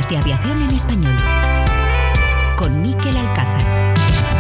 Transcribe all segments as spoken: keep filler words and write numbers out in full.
Hablemos de aviación en español. Con Mikel Alcázar.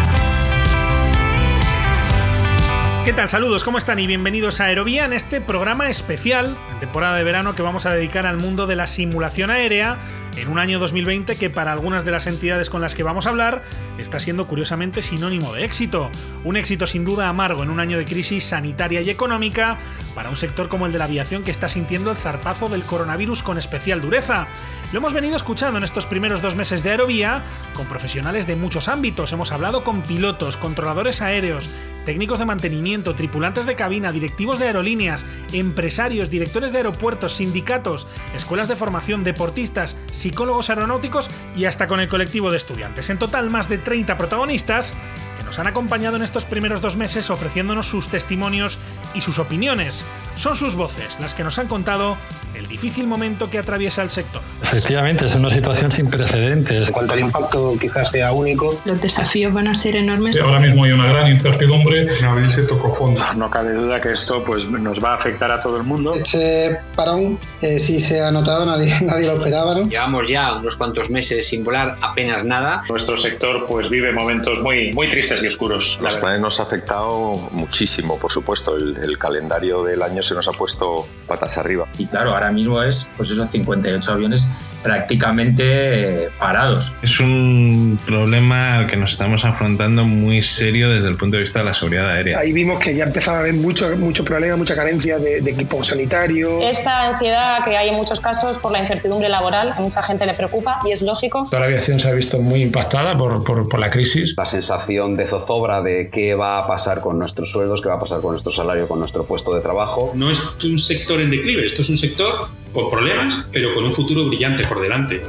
¿Qué tal? Saludos, ¿cómo están? Y bienvenidos a Aerovía en este programa especial, temporada de verano, que vamos a dedicar al mundo de la simulación aérea en un año dos mil veinte que para algunas de las entidades con las que vamos a hablar está siendo curiosamente sinónimo de éxito. Un éxito sin duda amargo en un año de crisis sanitaria y económica para un sector como el de la aviación que está sintiendo el zarpazo del coronavirus con especial dureza. Lo hemos venido escuchando en estos primeros dos meses de Aerovía con profesionales de muchos ámbitos. Hemos hablado con pilotos, controladores aéreos, técnicos de mantenimiento, tripulantes de cabina, directivos de aerolíneas, empresarios, directores de aeropuertos, sindicatos, escuelas de formación, deportistas, psicólogos aeronáuticos y hasta con el colectivo de estudiantes. En total, más de treinta protagonistas que nos han acompañado en estos primeros dos meses ofreciéndonos sus testimonios y sus opiniones. Son sus voces las que nos han contado el difícil momento que atraviesa el sector. Efectivamente, es una situación sin precedentes. En cuanto al impacto quizás sea único. Los desafíos van a ser enormes. Sí, ahora mismo hay una gran incertidumbre. Abril se tocó fondo. No cabe duda que esto pues, nos va a afectar a todo el mundo. Este parón eh, sí se ha notado, nadie, nadie lo esperaba, ¿no? Llevamos ya unos cuantos meses sin volar, apenas nada. Nuestro sector pues, vive momentos muy, muy tristes y oscuros. Los planes nos ha afectado muchísimo, por supuesto. El, el calendario del año se nos ha puesto patas arriba. Y claro, ahora mismo es pues esos cincuenta y ocho aviones prácticamente eh, parados. Es un problema al que nos estamos afrontando muy serio desde el punto de vista de la seguridad aérea. Ahí vimos que ya empezaba a haber mucho, mucho problema, mucha carencia de, de equipo sanitario. Esta ansiedad que hay en muchos casos por la incertidumbre laboral, a mucha gente le preocupa y es lógico. Toda la aviación se ha visto muy impactada por, por, por la crisis. La sensación de zozobra de qué va a pasar con nuestros sueldos, qué va a pasar con nuestro salario, con nuestro puesto de trabajo. No es un sector en declive, esto es un sector con problemas, pero con un futuro brillante por delante.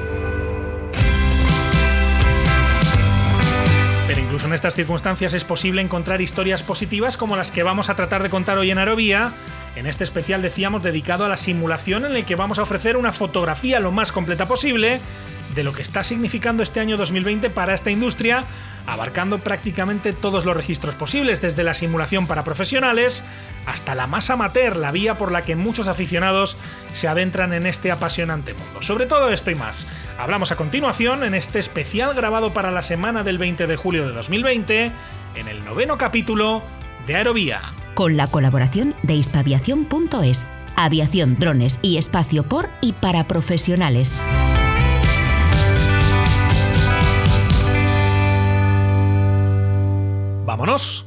Pero incluso en estas circunstancias es posible encontrar historias positivas como las que vamos a tratar de contar hoy en Aerovía, en este especial, decíamos, dedicado a la simulación, en el que vamos a ofrecer una fotografía lo más completa posible de lo que está significando este año dos mil veinte para esta industria, abarcando prácticamente todos los registros posibles, desde la simulación para profesionales hasta la más amateur, la vía por la que muchos aficionados se adentran en este apasionante mundo. Sobre todo esto y más hablamos a continuación en este especial grabado para la semana del veinte de julio de dos mil veinte, en el noveno capítulo de Aerovía. Con la colaboración de hispaviación punto es, aviación, drones y espacio por y para profesionales. ¡Vámonos!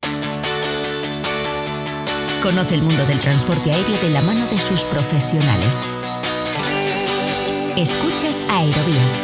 Conoce el mundo del transporte aéreo de la mano de sus profesionales. Escuchas Aerovía.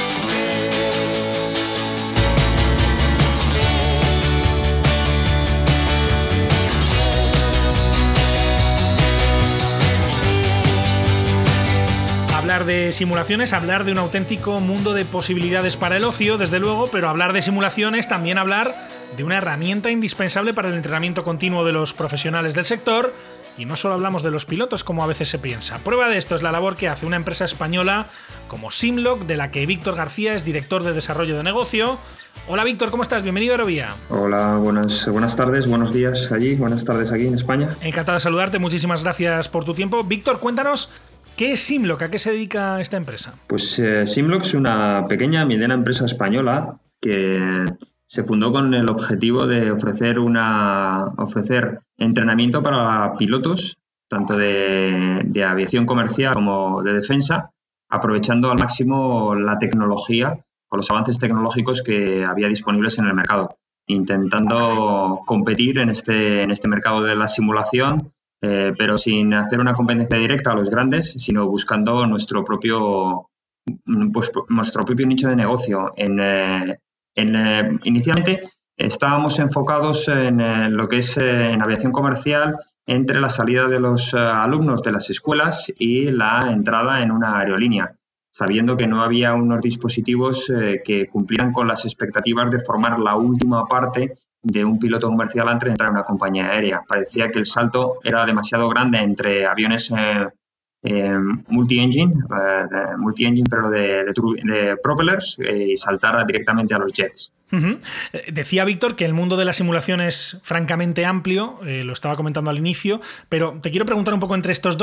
Hablar de simulaciones, hablar de un auténtico mundo de posibilidades para el ocio, desde luego, pero hablar de simulaciones, también hablar de una herramienta indispensable para el entrenamiento continuo de los profesionales del sector. Y no solo hablamos de los pilotos, como a veces se piensa. Prueba de esto es la labor que hace una empresa española como Simlock, de la que Víctor García es director de desarrollo de negocio. Hola Víctor, ¿cómo estás? Bienvenido a Aerovía. Hola, buenas, buenas tardes, buenos días allí, buenas tardes aquí en España. Encantado de saludarte, muchísimas gracias por tu tiempo. Víctor, cuéntanos, ¿qué es Simlock? ¿A qué se dedica esta empresa? Pues eh, Simlock es una pequeña mediana empresa española que se fundó con el objetivo de ofrecer, una, ofrecer entrenamiento para pilotos, tanto de, de aviación comercial como de defensa, aprovechando al máximo la tecnología o los avances tecnológicos que había disponibles en el mercado, intentando competir en este, en este mercado de la simulación, eh, pero sin hacer una competencia directa a los grandes, sino buscando nuestro propio, pues, nuestro propio nicho de negocio. En, eh, En, eh, inicialmente estábamos enfocados en eh, lo que es eh, en aviación comercial, entre la salida de los eh, alumnos de las escuelas y la entrada en una aerolínea, sabiendo que no había unos dispositivos eh, que cumplieran con las expectativas de formar la última parte de un piloto comercial antes de entrar en una compañía aérea. Parecía que el salto era demasiado grande entre aviones eh, Eh, multi-engine, eh, multi-engine pero de, de, de propellers eh, y saltar directamente a los jets. Uh-huh. Decía Víctor que el mundo de la simulación es francamente amplio, eh, lo estaba comentando al inicio, pero te quiero preguntar un poco entre estos dos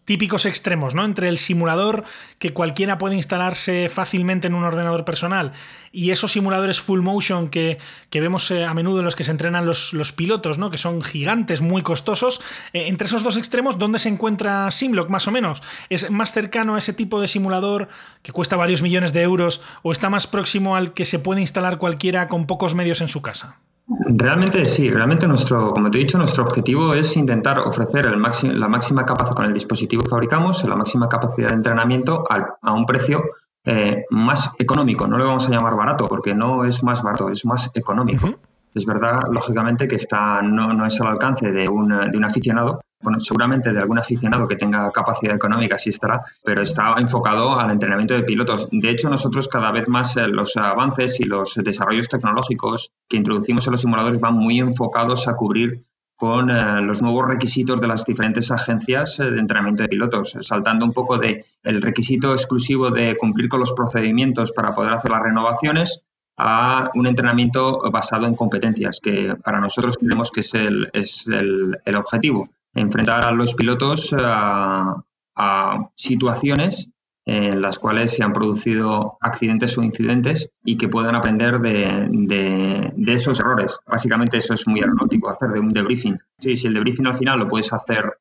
típicos extremos, ¿no? Entre el simulador que cualquiera puede instalarse fácilmente en un ordenador personal y esos simuladores full motion que, que vemos eh, a menudo en los que se entrenan los, los pilotos, ¿no? Que son gigantes, muy costosos. Eh, entre esos dos extremos, ¿dónde se encuentra Simlock, más o menos? ¿Es más cercano a ese tipo de simulador que cuesta varios millones de euros o está más próximo al que se puede instalar cualquiera con pocos medios en su casa? Realmente sí, realmente nuestro, como te he dicho, nuestro objetivo es intentar ofrecer el máximo, la máxima capacidad con el dispositivo que fabricamos, la máxima capacidad de entrenamiento al, a un precio eh, más económico. No lo vamos a llamar barato porque no es más barato, es más económico. Uh-huh. Es verdad, lógicamente, que está, no, no es al alcance de un, de un aficionado. Bueno, seguramente de algún aficionado que tenga capacidad económica sí estará, pero está enfocado al entrenamiento de pilotos. De hecho, nosotros cada vez más eh, los avances y los desarrollos tecnológicos que introducimos en los simuladores van muy enfocados a cubrir con eh, los nuevos requisitos de las diferentes agencias eh, de entrenamiento de pilotos, saltando un poco de el requisito exclusivo de cumplir con los procedimientos para poder hacer las renovaciones a un entrenamiento basado en competencias, que para nosotros creemos que es el, es el, el objetivo. Enfrentar a los pilotos a, a situaciones en las cuales se han producido accidentes o incidentes y que puedan aprender de, de, de esos errores. Básicamente eso es muy aeronáutico, hacer de un debriefing. Sí, si el debriefing al final lo puedes hacer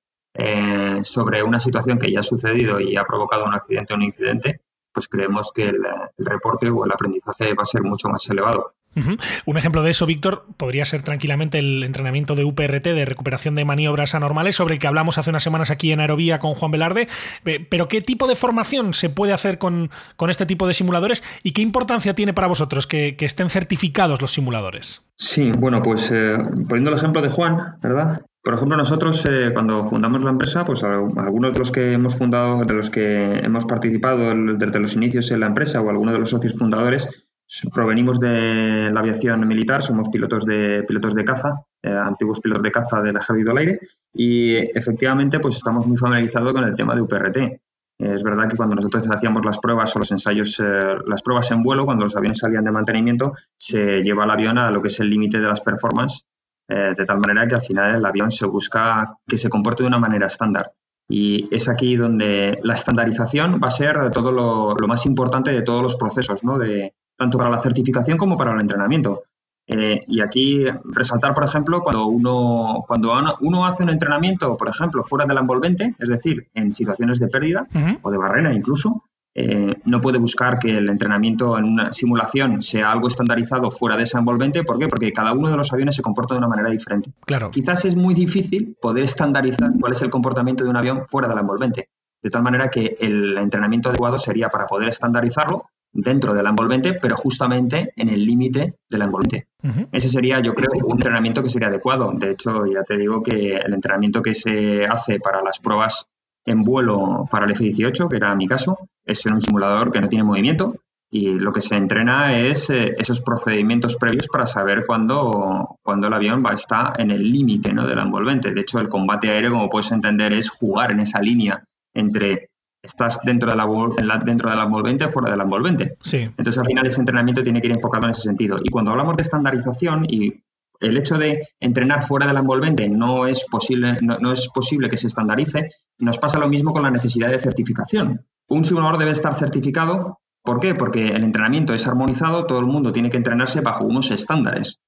eh, sobre una situación que ya ha sucedido y ha provocado un accidente o un incidente, pues creemos que el, el reporte o el aprendizaje va a ser mucho más elevado. Uh-huh. Un ejemplo de eso, Víctor, podría ser tranquilamente el entrenamiento de U P R T, de recuperación de maniobras anormales, sobre el que hablamos hace unas semanas aquí en Aerovía con Juan Velarde. Pero ¿qué tipo de formación se puede hacer con, con este tipo de simuladores y qué importancia tiene para vosotros que, que estén certificados los simuladores? Sí, bueno, pues eh, poniendo el ejemplo de Juan, ¿verdad? Por ejemplo, nosotros eh, cuando fundamos la empresa, pues algunos de los que hemos fundado, de los que hemos participado desde los inicios en la empresa o algunos de los socios fundadores, provenimos de la aviación militar, somos pilotos de pilotos de caza, eh, antiguos pilotos de caza del Ejército del Aire y efectivamente pues estamos muy familiarizados con el tema de U P R T. Eh, es verdad que cuando nosotros hacíamos las pruebas o los ensayos, eh, las pruebas en vuelo, cuando los aviones salían de mantenimiento, se lleva el avión a lo que es el límite de las performances, eh, de tal manera que al final el avión se busca que se comporte de una manera estándar. Y es aquí donde la estandarización va a ser todo lo, lo más importante de todos los procesos, ¿no? De, tanto para la certificación como para el entrenamiento. Eh, y aquí resaltar, por ejemplo, cuando uno, cuando uno hace un entrenamiento, por ejemplo, fuera del envolvente, es decir, en situaciones de pérdida uh-huh. o de barrera incluso, eh, no puede buscar que el entrenamiento en una simulación sea algo estandarizado fuera de ese envolvente. ¿Por qué? Porque cada uno de los aviones se comporta de una manera diferente. Claro. Quizás es muy difícil poder estandarizar cuál es el comportamiento de un avión fuera del envolvente. De tal manera que el entrenamiento adecuado sería para poder estandarizarlo dentro del envolvente, pero justamente en el límite del envolvente. Uh-huh. Ese sería, yo creo, un entrenamiento que sería adecuado. De hecho, ya te digo que el entrenamiento que se hace para las pruebas en vuelo para el F dieciocho, que era mi caso, es en un simulador que no tiene movimiento y lo que se entrena es eh, esos procedimientos previos para saber cuándo, cuándo el avión va a estar en el límite, ¿no?, del envolvente. De hecho, el combate aéreo, como puedes entender, es jugar en esa línea entre estás dentro de la, dentro del envolvente o fuera del envolvente. Sí. Entonces, al final, ese entrenamiento tiene que ir enfocado en ese sentido. Y cuando hablamos de estandarización y el hecho de entrenar fuera del envolvente no es posible, no, no es posible que se estandarice, nos pasa lo mismo con la necesidad de certificación. Un simulador debe estar certificado. ¿Por qué? Porque el entrenamiento es armonizado, todo el mundo tiene que entrenarse bajo unos estándares.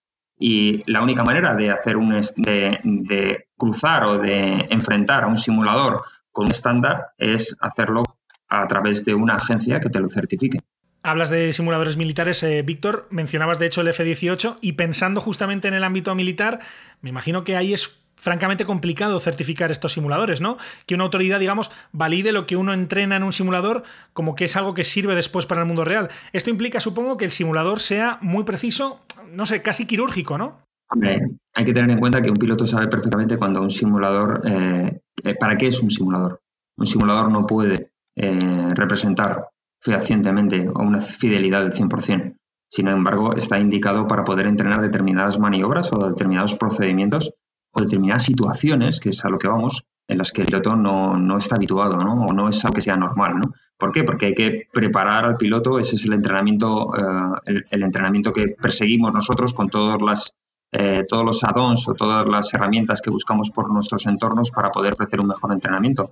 Y la única manera de hacer un de, de cruzar o de enfrentar a un simulador con un estándar es hacerlo a través de una agencia que te lo certifique. Hablas de simuladores militares, eh, Víctor, mencionabas de hecho el F dieciocho y pensando justamente en el ámbito militar, me imagino que ahí es francamente complicado certificar estos simuladores, ¿no? Que una autoridad, digamos, valide lo que uno entrena en un simulador como que es algo que sirve después para el mundo real. Esto implica, supongo, que el simulador sea muy preciso, no sé, casi quirúrgico, ¿no? Hombre, hay que tener en cuenta que un piloto sabe perfectamente cuando un simulador... Eh, ¿Para qué es un simulador? Un simulador no puede eh, representar fehacientemente o una fidelidad del cien por ciento. Sin embargo, está indicado para poder entrenar determinadas maniobras o determinados procedimientos o determinadas situaciones, que es a lo que vamos, en las que el piloto no, no está habituado, ¿no? O no es algo que sea normal, ¿no? ¿Por qué? Porque hay que preparar al piloto, ese es el entrenamiento, uh, el, el entrenamiento que perseguimos nosotros con todas las, eh, todos los add-ons o todas las herramientas que buscamos por nuestros entornos para poder ofrecer un mejor entrenamiento.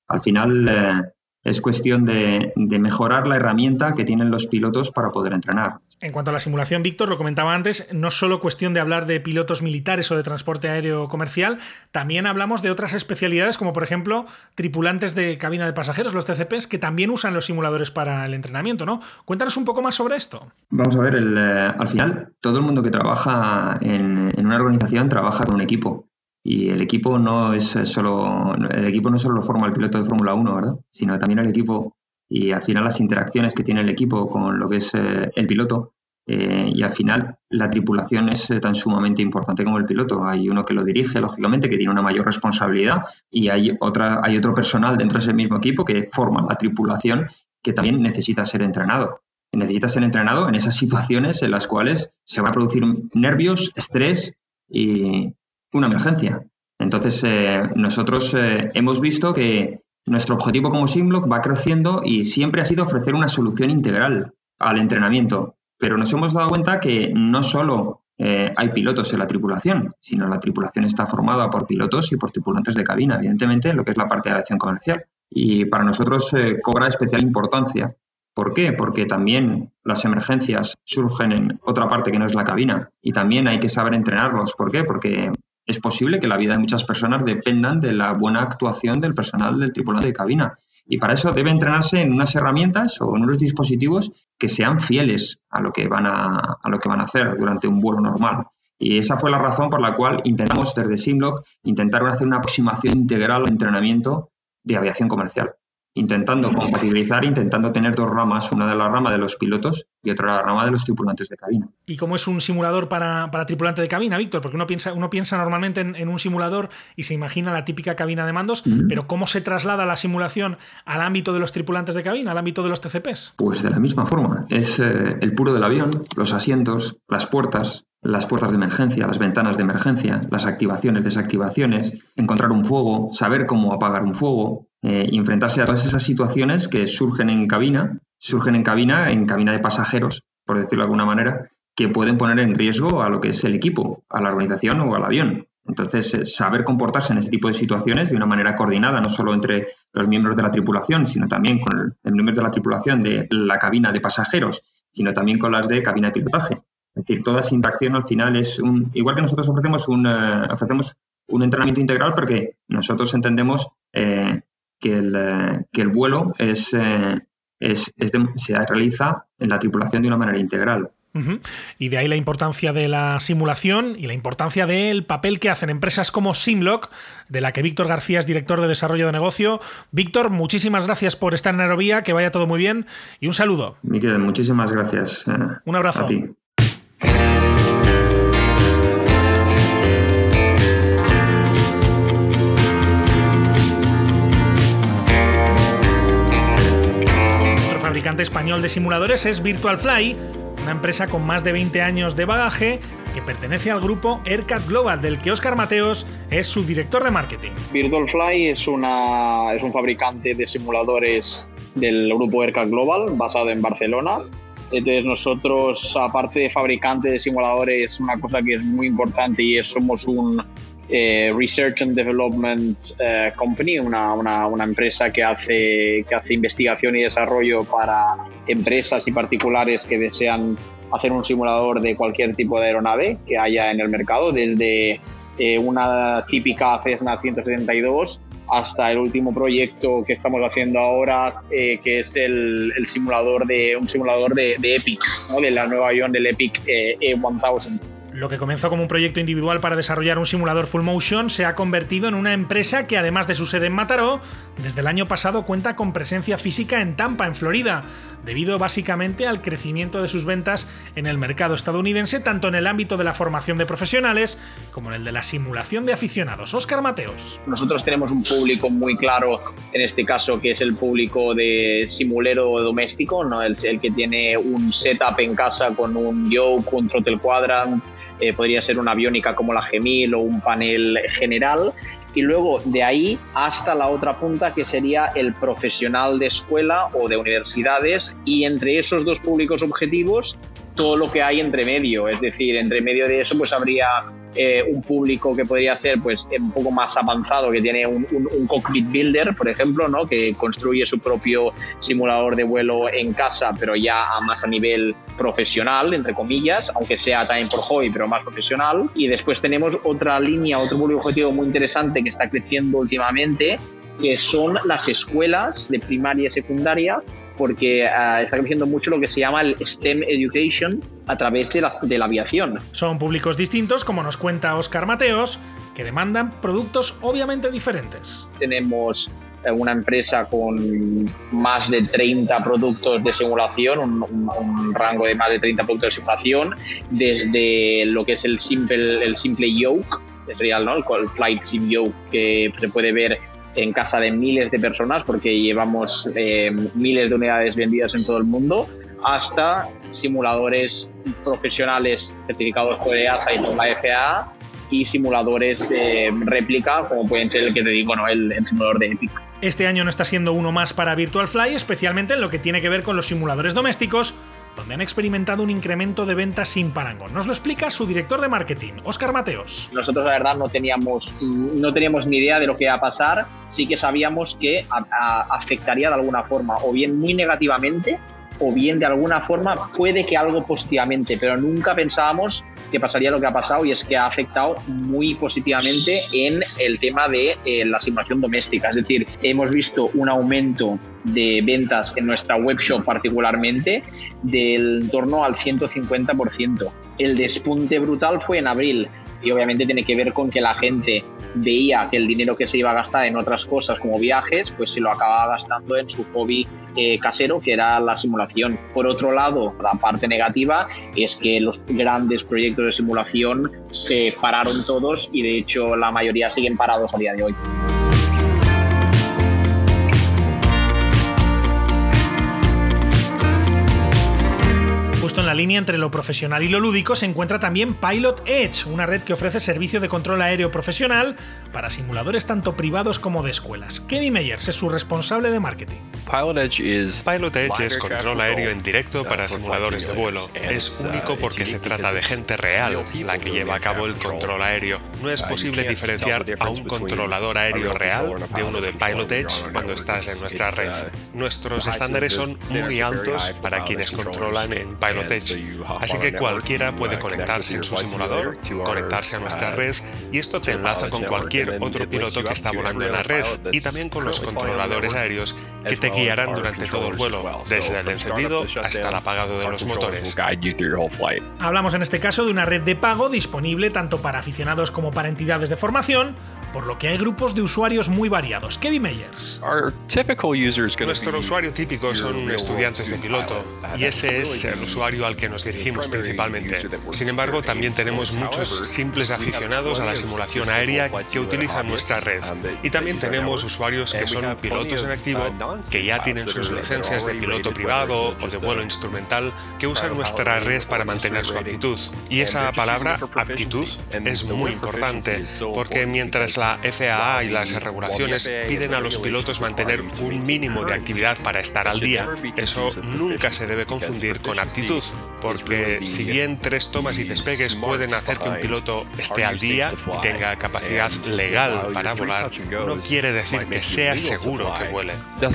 Al final eh, es cuestión de, de mejorar la herramienta que tienen los pilotos para poder entrenar. En cuanto a la simulación, Víctor, lo comentaba antes, no es solo cuestión de hablar de pilotos militares o de transporte aéreo comercial, también hablamos de otras especialidades como por ejemplo tripulantes de cabina de pasajeros, los T C Ps, que también usan los simuladores para el entrenamiento, ¿no? Cuéntanos un poco más sobre esto. Vamos a ver, el, eh, al final todo el mundo que trabaja en, en una organización trabaja con un equipo. Y el equipo no es solo el equipo no solo lo forma el piloto de Fórmula uno, ¿verdad? Sino también el equipo y al final las interacciones que tiene el equipo con lo que es eh, el piloto eh, y al final la tripulación es eh, tan sumamente importante como el piloto. Hay uno que lo dirige, lógicamente, que tiene una mayor responsabilidad y hay otra hay otro personal dentro de ese mismo equipo que forma la tripulación que también necesita ser entrenado. Necesita ser entrenado en esas situaciones en las cuales se van a producir nervios, estrés y una emergencia. Entonces, eh, nosotros eh, hemos visto que nuestro objetivo como Simlock va creciendo y siempre ha sido ofrecer una solución integral al entrenamiento. Pero nos hemos dado cuenta que no solo eh, hay pilotos en la tripulación, sino la tripulación está formada por pilotos y por tripulantes de cabina, evidentemente, en lo que es la parte de aviación comercial. Y para nosotros eh, cobra especial importancia. ¿Por qué? Porque también las emergencias surgen en otra parte que no es la cabina y también hay que saber entrenarlos. ¿Por qué? Porque es posible que la vida de muchas personas dependan de la buena actuación del personal del tripulante de cabina. Y para eso debe entrenarse en unas herramientas o en unos dispositivos que sean fieles a lo que van a, a lo que van a hacer durante un vuelo normal. Y esa fue la razón por la cual intentamos desde Simlock intentar hacer una aproximación integral al entrenamiento de aviación comercial. Intentando compatibilizar, intentando tener dos ramas, una de la rama de los pilotos y otra la rama de los tripulantes de cabina. ¿Y cómo es un simulador para, para tripulante de cabina, Víctor? Porque uno piensa, uno piensa normalmente en, en un simulador y se imagina la típica cabina de mandos, mm. pero ¿cómo se traslada la simulación al ámbito de los tripulantes de cabina, al ámbito de los T C Ps? Pues de la misma forma. Es eh, el puro del avión, los asientos, las puertas, las puertas de emergencia, las ventanas de emergencia, las activaciones, desactivaciones, encontrar un fuego, saber cómo apagar un fuego, eh, y enfrentarse a todas esas situaciones que surgen en cabina, surgen en cabina, en cabina de pasajeros, por decirlo de alguna manera, que pueden poner en riesgo a lo que es el equipo, a la organización o al avión. Entonces, eh, saber comportarse en ese tipo de situaciones de una manera coordinada, no solo entre los miembros de la tripulación, sino también con el, el miembro de la tripulación de la cabina de pasajeros, sino también con las de cabina de pilotaje. Es decir, toda esa interacción al final es un... Igual que nosotros ofrecemos un, uh, ofrecemos un entrenamiento integral porque nosotros entendemos eh, que, el, uh, que el vuelo es, uh, es, es de, se realiza en la tripulación de una manera integral. Uh-huh. Y de ahí la importancia de la simulación y la importancia del papel que hacen empresas como Simlock, de la que Víctor García es director de desarrollo de negocio. Víctor, muchísimas gracias por estar en Aerovía, que vaya todo muy bien y un saludo. Miquel, muchísimas gracias. Uh, un abrazo. A ti. Otro fabricante español de simuladores es Virtualfly, una empresa con más de veinte años de bagaje que pertenece al grupo Aircat Global, del que Óscar Mateos es su director de marketing. Virtualfly es, una, es un fabricante de simuladores del grupo Aircat Global, basado en Barcelona. Entonces nosotros, aparte de fabricante de simuladores, una cosa que es muy importante y es somos un eh, Research and Development eh, Company, una, una, una empresa que hace, que hace investigación y desarrollo para empresas y particulares que desean hacer un simulador de cualquier tipo de aeronave que haya en el mercado, desde eh, una típica Cessna ciento setenta y dos hasta el último proyecto que estamos haciendo ahora, eh, que es el, el simulador de un simulador de, de Epic, ¿no? De la nueva avión del Epic eh, E mil. Lo que comenzó como un proyecto individual para desarrollar un simulador full motion se ha convertido en una empresa que, además de su sede en Mataró, desde el año pasado cuenta con presencia física en Tampa, en Florida, debido básicamente al crecimiento de sus ventas en el mercado estadounidense, tanto en el ámbito de la formación de profesionales como en el de la simulación de aficionados. Óscar Mateos. Nosotros tenemos un público muy claro, en este caso, que es el público de simulero doméstico, ¿no? el, el que tiene un setup en casa con un yoke, un throttle quadrant, Eh, podría ser una aviónica como la G mil o un panel general, y luego de ahí hasta la otra punta, que sería el profesional de escuela o de universidades, y entre esos dos públicos objetivos todo lo que hay entre medio. Es decir, entre medio de eso pues habría eh, un público que podría ser pues un poco más avanzado, que tiene un, un, un cockpit builder, por ejemplo, ¿no? Que construye su propio simulador de vuelo en casa, pero ya a más a nivel profesional, entre comillas, aunque sea también por hobby, pero más profesional. Y después tenemos otra línea, otro público objetivo muy interesante que está creciendo últimamente, que son las escuelas de primaria y secundaria, porque uh, está creciendo mucho lo que se llama el STEM Education a través de la, de la aviación. Son públicos distintos, como nos cuenta Óscar Mateos, que demandan productos obviamente diferentes. Tenemos una empresa con más de treinta productos de simulación, un, un, un rango de más de treinta productos de simulación, desde lo que es el simple, el simple yoke, es real, ¿no? El Flight Sim Yoke, que se puede ver en casa de miles de personas porque llevamos eh, miles de unidades vendidas en todo el mundo, hasta simuladores profesionales certificados por E A S A y por la F A A y simuladores eh, réplica, como pueden ser el que te digo, ¿no? el, el simulador de Epic. Este año no está siendo uno más para Virtual Fly, especialmente en lo que tiene que ver con los simuladores domésticos, donde han experimentado un incremento de ventas sin parangón. Nos lo explica su director de marketing, Óscar Mateos. Nosotros, la verdad, no teníamos, no teníamos ni idea de lo que iba a pasar. Sí que sabíamos que a, a, afectaría de alguna forma, o bien muy negativamente, o bien de alguna forma puede que algo positivamente, pero nunca pensábamos que pasaría lo que ha pasado, y es que ha afectado muy positivamente en el tema de eh, la simulación doméstica. Es decir, hemos visto un aumento de ventas en nuestra webshop particularmente del en torno al ciento cincuenta por ciento. El despunte brutal fue en abril, y obviamente tiene que ver con que la gente veía que el dinero que se iba a gastar en otras cosas como viajes, pues se lo acababa gastando en su hobby eh, casero, que era la simulación. Por otro lado, la parte negativa es que los grandes proyectos de simulación se pararon todos, y de hecho la mayoría siguen parados a día de hoy. Justo en la línea entre lo profesional y lo lúdico se encuentra también Pilot Edge, una red que ofrece servicio de control aéreo profesional para simuladores tanto privados como de escuelas. Kevin Meyers es su responsable de marketing. Pilot Edge es Pilot Edge es control aéreo en directo para simuladores de vuelo. Es único porque se trata de gente real la que lleva a cabo el control aéreo. No es posible diferenciar a un controlador aéreo real de uno de Pilot Edge cuando estás en nuestra red. Nuestros estándares son muy altos para quienes controlan en Pilot Edge, así que cualquiera puede conectarse en su simulador, conectarse a nuestra red, y esto te enlaza con cualquier otro piloto que está volando en la red, y también con los controladores aéreos que te guiarán durante todo el vuelo, desde el encendido hasta el apagado de los motores. Hablamos en este caso de una red de pago disponible tanto para aficionados como para entidades de formación, por lo que hay grupos de usuarios muy variados. Kevin Meyers. Nuestro usuario típico son estudiantes de piloto, y ese es el usuario al que nos dirigimos principalmente. Sin embargo, también tenemos muchos simples aficionados a la simulación aérea que utilizan nuestra red. Y también tenemos usuarios que son pilotos en activo, que ya tienen sus licencias de piloto privado o de vuelo instrumental, que usan nuestra red para mantener su aptitud. Y esa palabra, aptitud, es muy importante, porque mientras la F A A y las regulaciones piden a los pilotos mantener un mínimo de actividad para estar al día, eso nunca se debe confundir con aptitud, porque si bien tres tomas y despegues pueden hacer que un piloto esté al día y tenga capacidad legal para volar, no quiere decir que sea seguro que vuele.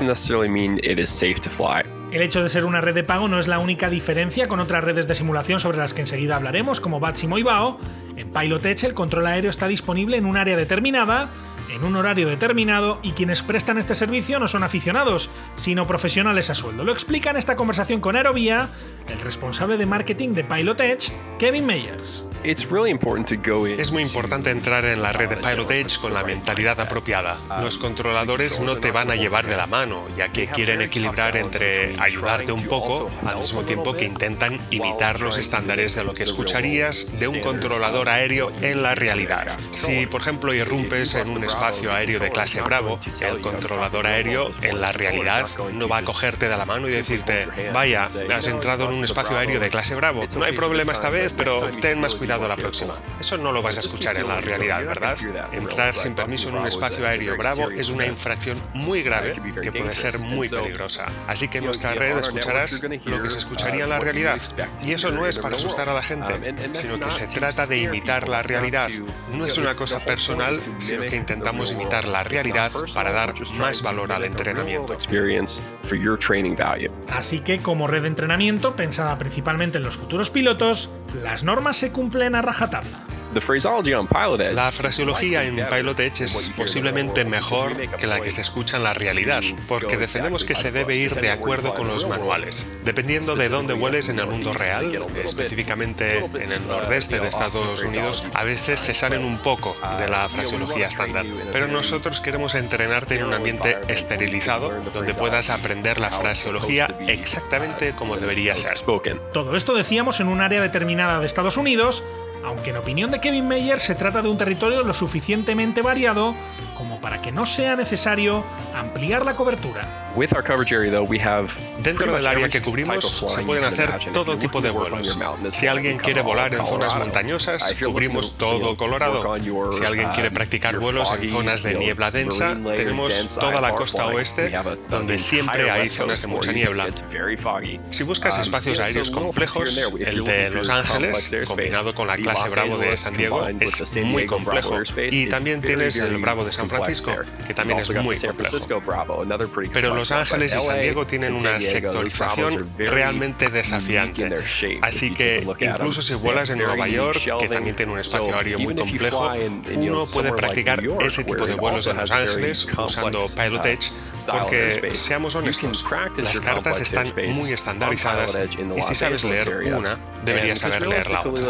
El hecho de ser una red de pago no es la única diferencia con otras redes de simulación sobre las que enseguida hablaremos, como Batsim o Ibao. En Pilot Edge el control aéreo está disponible en un área determinada, en un horario determinado, y quienes prestan este servicio no son aficionados, sino profesionales a sueldo. Lo explica en esta conversación con Aerovía el responsable de marketing de Pilot Edge, Kevin Meyers. Es muy importante entrar en la red de Pilot Edge con la mentalidad apropiada. Los controladores no te van a llevar de la mano, ya que quieren equilibrar entre ayudarte un poco, al mismo tiempo que intentan imitar los estándares de lo que escucharías de un controlador aéreo en la realidad. Si, por ejemplo, irrumpes en un espacio aéreo de clase Bravo, el controlador aéreo en la realidad no va a cogerte de la mano y decirte: vaya, has entrado en un espacio aéreo de clase Bravo, no hay problema esta vez, pero ten más cuidado la próxima. Eso no lo vas a escuchar en la realidad, ¿verdad? Entrar sin permiso en un espacio aéreo Bravo es una infracción muy grave que puede ser muy peligrosa. Así que en nuestra red escucharás lo que se escucharía en la realidad. Y eso no es para asustar a la gente, sino que se trata de imitar la realidad. No es una cosa personal, sino que intentamos imitar la realidad para dar más valor al entrenamiento. Así que, como red de entrenamiento pensada principalmente en los futuros pilotos, las normas se cumplen a rajatabla. La fraseología en Pilot Edge es posiblemente mejor que la que se escucha en la realidad, porque defendemos que se debe ir de acuerdo con los manuales. Dependiendo de dónde vueles en el mundo real, específicamente en el nordeste de Estados Unidos, a veces se salen un poco de la fraseología estándar. Pero nosotros queremos entrenarte en un ambiente esterilizado, donde puedas aprender la fraseología exactamente como debería ser. Todo esto decíamos en un área determinada de Estados Unidos, aunque en opinión de Kevin Mayer se trata de un territorio lo suficientemente variado como para que no sea necesario ampliar la cobertura. Dentro del área que cubrimos se pueden hacer todo tipo de vuelos. Si alguien quiere volar en zonas montañosas, cubrimos todo Colorado. Si alguien quiere practicar vuelos en zonas de niebla densa, tenemos toda la costa oeste, donde siempre hay zonas de mucha niebla. Si buscas espacios aéreos complejos, el de Los Ángeles, combinado con la clase Bravo de San Diego, es muy complejo. Y también tienes el Bravo de San Francisco, que también es muy complejo. Pero Los Ángeles y San Diego tienen una sectorización realmente desafiante. Así que incluso si vuelas en Nueva York, que también tiene un espacio aéreo muy complejo, uno puede practicar ese tipo de vuelos en Los Ángeles usando Pilot Edge, porque, seamos honestos, las cartas están muy estandarizadas y si sabes leer una, deberías saber leer la otra.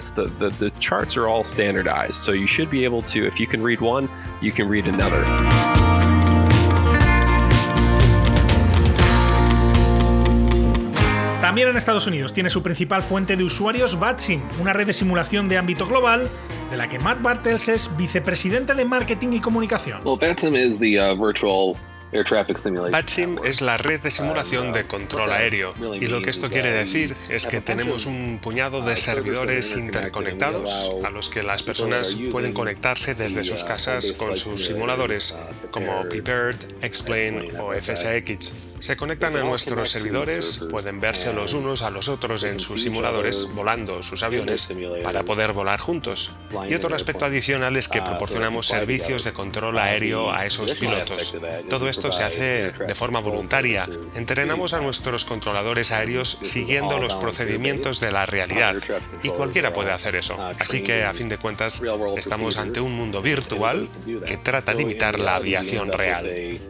También en Estados Unidos tiene su principal fuente de usuarios VATSIM, una red de simulación de ámbito global, de la que Matt Bartels es vicepresidente de marketing y comunicación. Well, VATSIM is the uh, virtual VATSIM es la red de simulación de control aéreo, y lo que esto quiere decir es que tenemos un puñado de servidores interconectados a los que las personas pueden conectarse desde sus casas con sus simuladores, como Prepared, X-Plane o F S X. Se conectan a nuestros servidores, pueden verse los unos a los otros en sus simuladores volando sus aviones para poder volar juntos. Y otro aspecto adicional es que proporcionamos servicios de control aéreo a esos pilotos. Todo esto se hace de forma voluntaria. Entrenamos a nuestros controladores aéreos siguiendo los procedimientos de la realidad, y cualquiera puede hacer eso. Así que, a fin de cuentas, estamos ante un mundo virtual que trata de imitar la aviación real.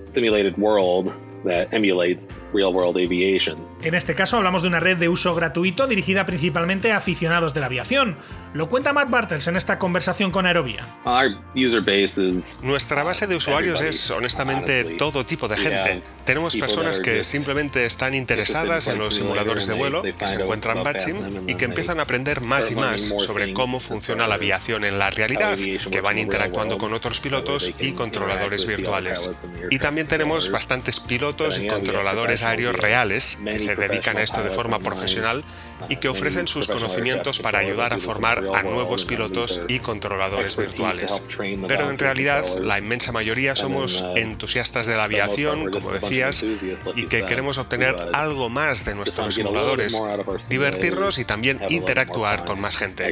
That emulates real-world aviation. En este caso hablamos de una red de uso gratuito dirigida principalmente a aficionados de la aviación. Lo cuenta Matt Bartels en esta conversación con Aerovía. Our user base is Nuestra base de usuarios es, honestamente, todo tipo de gente. Tenemos personas que simplemente están interesadas en los simuladores de vuelo, que se encuentran en VATSIM y que empiezan a aprender más y más sobre cómo funciona la aviación en la realidad, que van interactuando con otros pilotos y controladores virtuales. Y también tenemos bastantes pilotos y controladores aéreos reales que se dedican a esto de forma profesional y que ofrecen sus conocimientos para ayudar a formar a nuevos pilotos y controladores virtuales. Pero en realidad la inmensa mayoría somos entusiastas de la aviación, como decías, y que queremos obtener algo más de nuestros simuladores, divertirnos y también interactuar con más gente.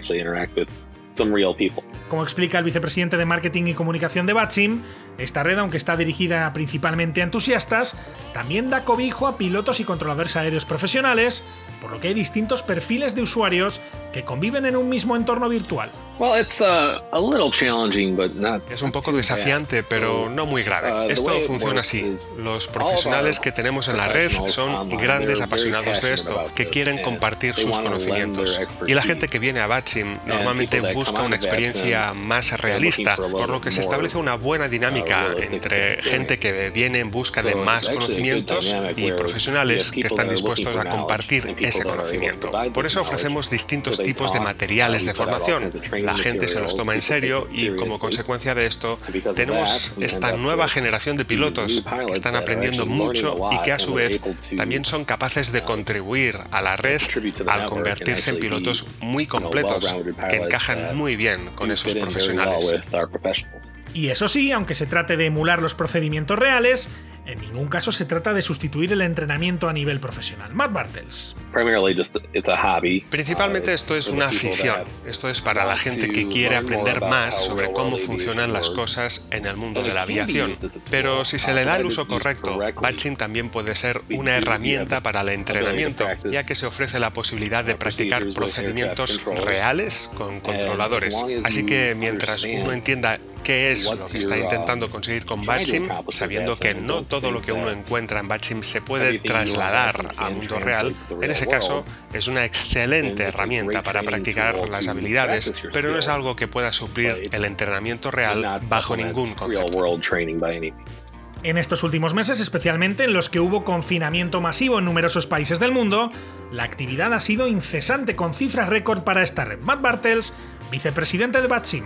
Como explica el vicepresidente de marketing y comunicación de VATSIM, esta red, aunque está dirigida principalmente a entusiastas, también da cobijo a pilotos y controladores aéreos profesionales, por lo que hay distintos perfiles de usuarios que conviven en un mismo entorno virtual. Well, it's, uh, a little challenging, but not es un poco desafiante, pero no muy grave. Esto funciona así. Los profesionales que tenemos en la red son grandes apasionados de esto, que quieren compartir sus conocimientos. Y la gente que viene a VATSIM normalmente busca una experiencia más realista, por lo que se establece una buena dinámica entre gente que viene en busca de más conocimientos y profesionales que están dispuestos a compartir ese conocimiento. Por eso ofrecemos distintos tipos de materiales de formación. La gente se los toma en serio y, como consecuencia de esto, tenemos esta nueva generación de pilotos que están aprendiendo mucho y que, a su vez, también son capaces de contribuir a la red al convertirse en pilotos muy completos que encajan muy bien con esos profesionales. Y eso sí, aunque se trate de emular los procedimientos reales, en ningún caso se trata de sustituir el entrenamiento a nivel profesional. Matt Bartels. Principalmente esto es una afición. Esto es para la gente que quiere aprender más sobre cómo funcionan las cosas en el mundo de la aviación. Pero si se le da el uso correcto, batching también puede ser una herramienta para el entrenamiento, ya que se ofrece la posibilidad de practicar procedimientos reales con controladores. Así que mientras uno entienda qué es lo que está intentando conseguir con batching, sabiendo que no todo lo que uno encuentra en batching se puede trasladar al mundo real, en ese caso es una excelente herramienta para practicar las habilidades, pero no es algo que pueda suplir el entrenamiento real bajo ningún concepto. En estos últimos meses, especialmente en los que hubo confinamiento masivo en numerosos países del mundo, la actividad ha sido incesante con cifras récord para esta red. Matt Bartels, vicepresidente de Batching.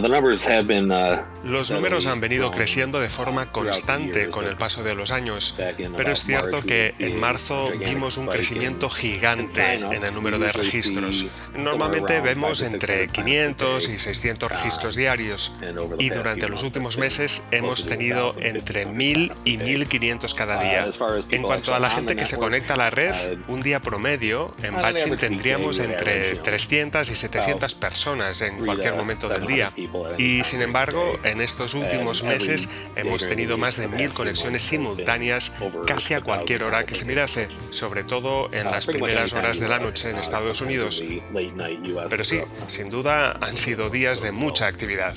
Los números han venido creciendo de forma constante con el paso de los años, pero es cierto que en marzo vimos un crecimiento gigante en el número de registros. Normalmente vemos entre quinientos y seiscientos registros diarios, y durante los últimos meses hemos tenido entre mil y mil quinientos cada día. En cuanto a la gente que se conecta a la red, un día promedio en Batching tendríamos entre trescientas y setecientas personas en cualquier momento del día. Y sin embargo, en estos últimos meses hemos tenido más de mil conexiones simultáneas casi a cualquier hora que se mirase, sobre todo en las primeras horas de la noche en Estados Unidos. Pero sí, sin duda han sido días de mucha actividad.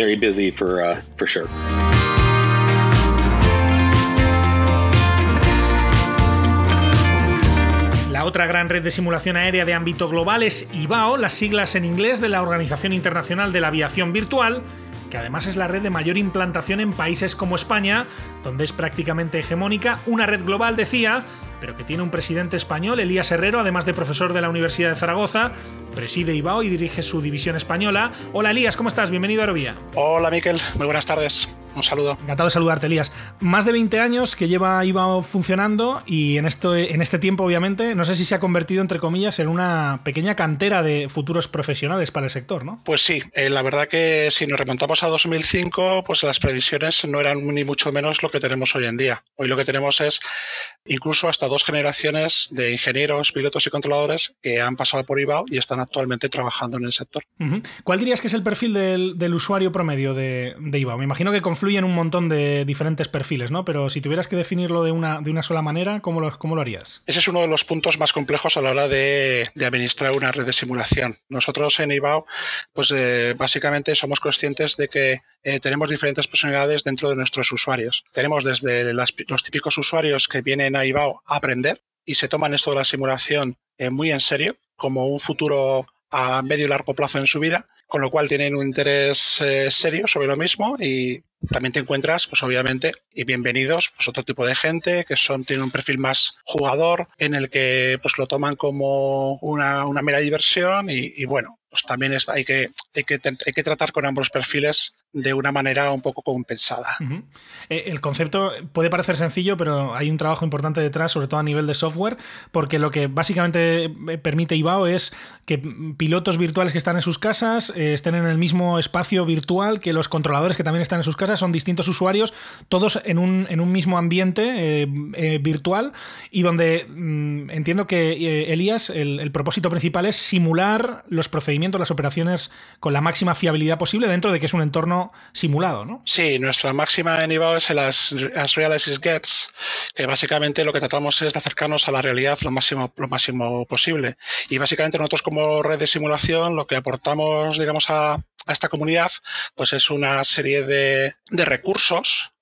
La otra gran red de simulación aérea de ámbito global es I B A O, las siglas en inglés de la Organización Internacional de la Aviación Virtual, que además es la red de mayor implantación en países como España, donde es prácticamente hegemónica, una red global, decía, pero que tiene un presidente español, Elías Herrero, además de profesor de la Universidad de Zaragoza, preside I B A O y dirige su división española. Hola Elías, ¿cómo estás? Bienvenido a Aerovía. Hola Miquel, muy buenas tardes. Un saludo. Encantado de saludarte, Elías. Más de veinte años que lleva I B A O funcionando y en, esto, en este tiempo, obviamente, no sé si se ha convertido, entre comillas, en una pequeña cantera de futuros profesionales para el sector, ¿no? Pues sí, eh, la verdad que si nos remontamos a dos mil cinco, pues las previsiones no eran ni mucho menos lo que tenemos hoy en día. Hoy lo que tenemos es incluso hasta dos generaciones de ingenieros, pilotos y controladores que han pasado por I B A O y están actualmente trabajando en el sector. Uh-huh. ¿Cuál dirías que es el perfil del, del usuario promedio de, de I B A O? Me imagino que confluyen un montón de diferentes perfiles, ¿no? Pero si tuvieras que definirlo de una, de una sola manera, ¿cómo lo, cómo lo harías? Ese es uno de los puntos más complejos a la hora de, de administrar una red de simulación. Nosotros en I B A O, pues eh, básicamente somos conscientes de que eh, tenemos diferentes personalidades dentro de nuestros usuarios. Tenemos desde las, los típicos usuarios que vienen a I B A O a aprender y se toman esto de la simulación eh, muy en serio, como un futuro a medio y largo plazo en su vida, con lo cual tienen un interés eh, serio sobre lo mismo, y también te encuentras, pues obviamente, y bienvenidos, pues otro tipo de gente que son tienen un perfil más jugador, en el que pues lo toman como una, una mera diversión y, y bueno, pues también es, hay, que, hay, que, hay que tratar con ambos perfiles de una manera un poco compensada. Uh-huh. Eh, el concepto puede parecer sencillo, pero hay un trabajo importante detrás, sobre todo a nivel de software, porque lo que básicamente permite I B A O es que pilotos virtuales que están en sus casas eh, estén en el mismo espacio virtual que los controladores que también están en sus casas, son distintos usuarios, todos en un, en un mismo ambiente eh, eh, virtual, y donde mm, entiendo que, eh, Elías, el, el propósito principal es simular los procedimientos, las operaciones con la máxima fiabilidad posible dentro de que es un entorno simulado, ¿no? Sí, nuestra máxima en I B A O es el as, as real as it gets, que básicamente lo que tratamos es de acercarnos a la realidad lo máximo, lo máximo posible. Y básicamente nosotros como red de simulación lo que aportamos, digamos, a, a esta comunidad, pues es una serie de, de recursos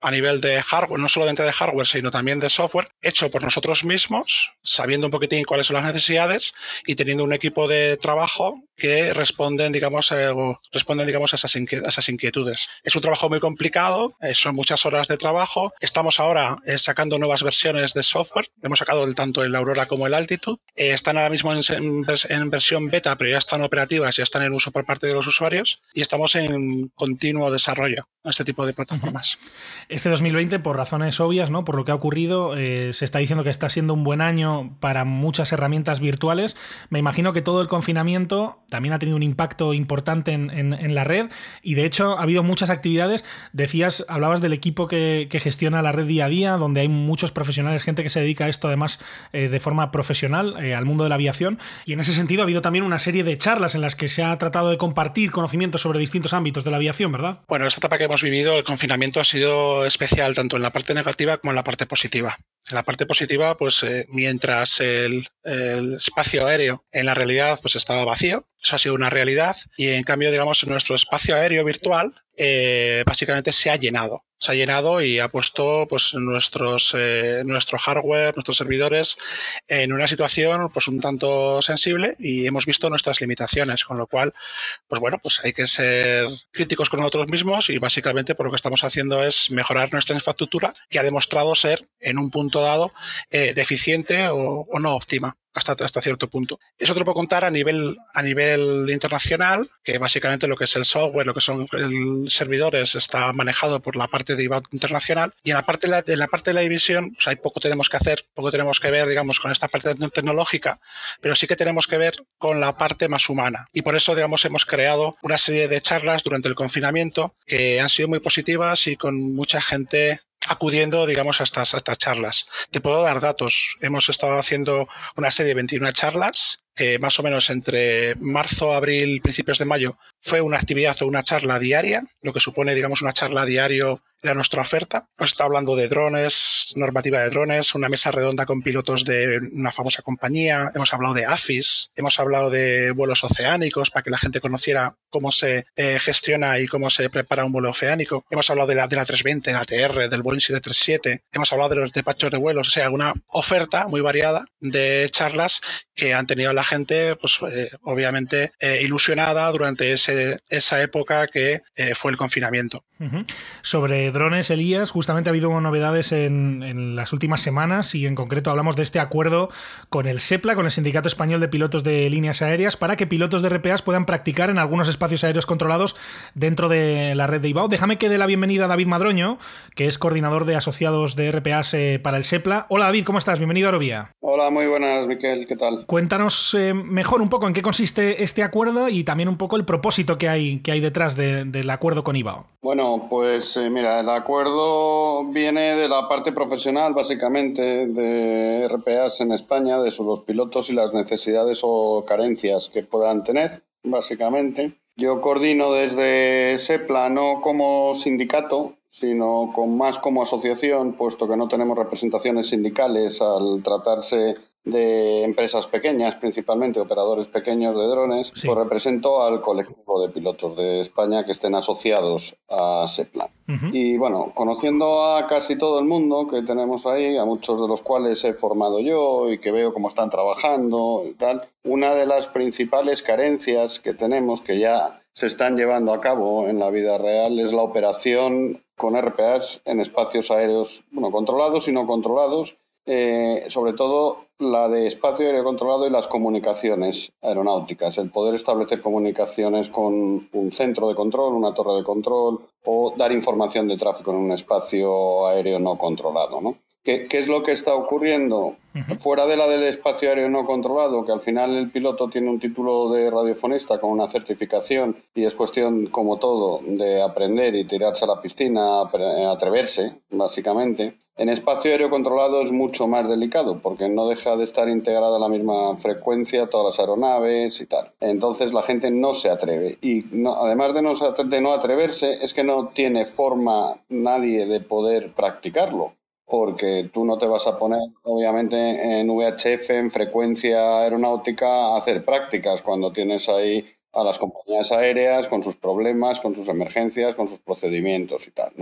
a nivel de hardware, no solamente de hardware, sino también de software, hecho por nosotros mismos, sabiendo un poquitín cuáles son las necesidades y teniendo un equipo de trabajo que responden, digamos, eh, responden, digamos, a esas, inquiet- a esas inquietudes. Es un trabajo muy complicado, eh, son muchas horas de trabajo. Estamos ahora eh, sacando nuevas versiones de software. Hemos sacado el, tanto el Aurora como el Altitude. Eh, están ahora mismo en, en, en versión beta, pero ya están operativas, ya están en uso por parte de los usuarios y estamos en continuo desarrollo a este tipo de plataformas. Este dos mil veinte, por razones obvias, ¿no? Por lo que ha ocurrido, eh, se está diciendo que está siendo un buen año para muchas herramientas virtuales. Me imagino que todo el confinamiento también ha tenido un impacto importante en, en, en la red y de hecho ha habido muchas actividades. Decías, hablabas del equipo que, que gestiona la red día a día, donde hay muchos profesionales, gente que se dedica a esto además eh, de forma profesional eh, al mundo de la aviación, y en ese sentido ha habido también una serie de charlas en las que se ha tratado de compartir conocimientos sobre distintos ámbitos de la aviación, ¿verdad? Bueno, esta etapa que hemos vivido, el confinamiento, ha sido especial tanto en la parte negativa como en la parte positiva. En la parte positiva, pues eh, mientras el, el espacio aéreo en la realidad pues estaba vacío, eso ha sido una realidad, y en cambio, digamos, nuestro espacio aéreo virtual eh, básicamente se ha llenado. Se ha llenado y ha puesto pues nuestros eh, nuestro hardware, nuestros servidores en una situación pues un tanto sensible, y hemos visto nuestras limitaciones, con lo cual, pues bueno, pues hay que ser críticos con nosotros mismos, y básicamente por lo que estamos haciendo es mejorar nuestra infraestructura, que ha demostrado ser en un punto dado eh, deficiente o, o no óptima. Hasta, hasta cierto punto. Eso te lo puedo contar a nivel a nivel internacional, que básicamente lo que es el software, lo que son los servidores, está manejado por la parte de I B A U internacional, y en la parte de la, en la parte de la división pues hay poco tenemos que hacer, poco tenemos que ver, digamos, con esta parte tecnológica, pero sí que tenemos que ver con la parte más humana, y por eso, digamos, hemos creado una serie de charlas durante el confinamiento que han sido muy positivas y con mucha gente acudiendo, digamos, a estas, a estas charlas. Te puedo dar datos. Hemos estado haciendo una serie de veintiuna charlas, que más o menos entre marzo, abril, principios de mayo, fue una actividad o una charla diaria, lo que supone, digamos, una charla diario era nuestra oferta. Hemos estado hablando de drones, normativa de drones, una mesa redonda con pilotos de una famosa compañía, hemos hablado de A F I S, hemos hablado de vuelos oceánicos para que la gente conociera cómo se eh, gestiona y cómo se prepara un vuelo oceánico, hemos hablado de la, de la trescientos veinte, la A T R, del Boeing siete treinta y siete, hemos hablado de los despachos de vuelos, o sea, una oferta muy variada de charlas que han tenido a la gente, pues eh, obviamente eh, ilusionada durante ese, esa época que eh, fue el confinamiento. Uh-huh. Sobre drones, Elías, justamente ha habido novedades en, en las últimas semanas, y en concreto hablamos de este acuerdo con el SEPLA, con el Sindicato Español de Pilotos de Líneas Aéreas, para que pilotos de R P As puedan practicar en algunos espacios aéreos controlados dentro de la red de I B A U. Déjame que dé la bienvenida a David Madroño, que es coordinador de asociados de R P As eh, para el SEPLA. Hola David, ¿cómo estás? Bienvenido a Aerovía. Hola, muy buenas, Miquel, ¿qué tal? Cuéntanos eh, mejor un poco en qué consiste este acuerdo y también un poco el propósito que hay, que hay detrás de, del acuerdo con I B A U. Bueno, pues eh, mira, el acuerdo viene de la parte profesional, básicamente, de R P As en España, de los pilotos y las necesidades o carencias que puedan tener, básicamente. Yo coordino desde SEPLA, no como sindicato, sino con más como asociación, puesto que no tenemos representaciones sindicales al tratarse de empresas pequeñas, principalmente operadores pequeños de drones. Sí. Pues represento al colectivo de pilotos de España que estén asociados a SEPLA. Uh-huh. Y bueno, conociendo a casi todo el mundo que tenemos ahí, a muchos de los cuales he formado yo y que veo cómo están trabajando y tal, una de las principales carencias que tenemos, que ya se están llevando a cabo en la vida real, es la operación con R P As en espacios aéreos, bueno, controlados y no controlados, eh, sobre todo la de espacio aéreo controlado y las comunicaciones aeronáuticas, el poder establecer comunicaciones con un centro de control, una torre de control, o dar información de tráfico en un espacio aéreo no controlado, ¿no? ¿Qué, ¿Qué es lo que está ocurriendo? Uh-huh. Fuera de la del espacio aéreo no controlado, que al final el piloto tiene un título de radiofonista con una certificación y es cuestión, como todo, de aprender y tirarse a la piscina, atreverse, básicamente. En espacio aéreo controlado es mucho más delicado porque no deja de estar integrada a la misma frecuencia todas las aeronaves y tal. Entonces la gente no se atreve. Y no, además de no, de no atreverse, es que no tiene forma nadie de poder practicarlo. Porque tú no te vas a poner, obviamente, en V H F, en frecuencia aeronáutica, a hacer prácticas cuando tienes ahí a las compañías aéreas con sus problemas, con sus emergencias, con sus procedimientos y tal, ¿no?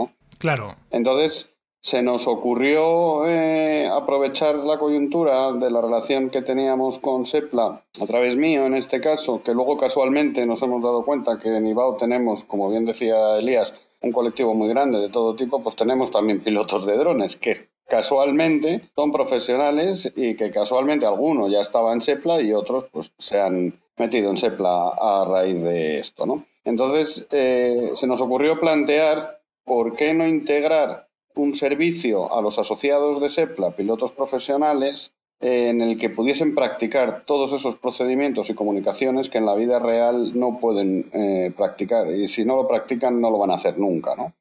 Claro. Entonces se nos ocurrió eh, aprovechar la coyuntura de la relación que teníamos con Sepla, a través mío en este caso, que luego casualmente nos hemos dado cuenta que en IBAO tenemos, como bien decía Elías, un colectivo muy grande de todo tipo, pues tenemos también pilotos de drones que casualmente son profesionales y que casualmente algunos ya estaban en Sepla y otros pues se han metido en Sepla a raíz de esto, ¿no? Entonces eh, se nos ocurrió plantear por qué no integrar un servicio a los asociados de Sepla, pilotos profesionales, eh, en el que pudiesen practicar todos esos procedimientos y comunicaciones que en la vida real no pueden eh, practicar, y si no lo practican no lo van a hacer nunca, ¿no?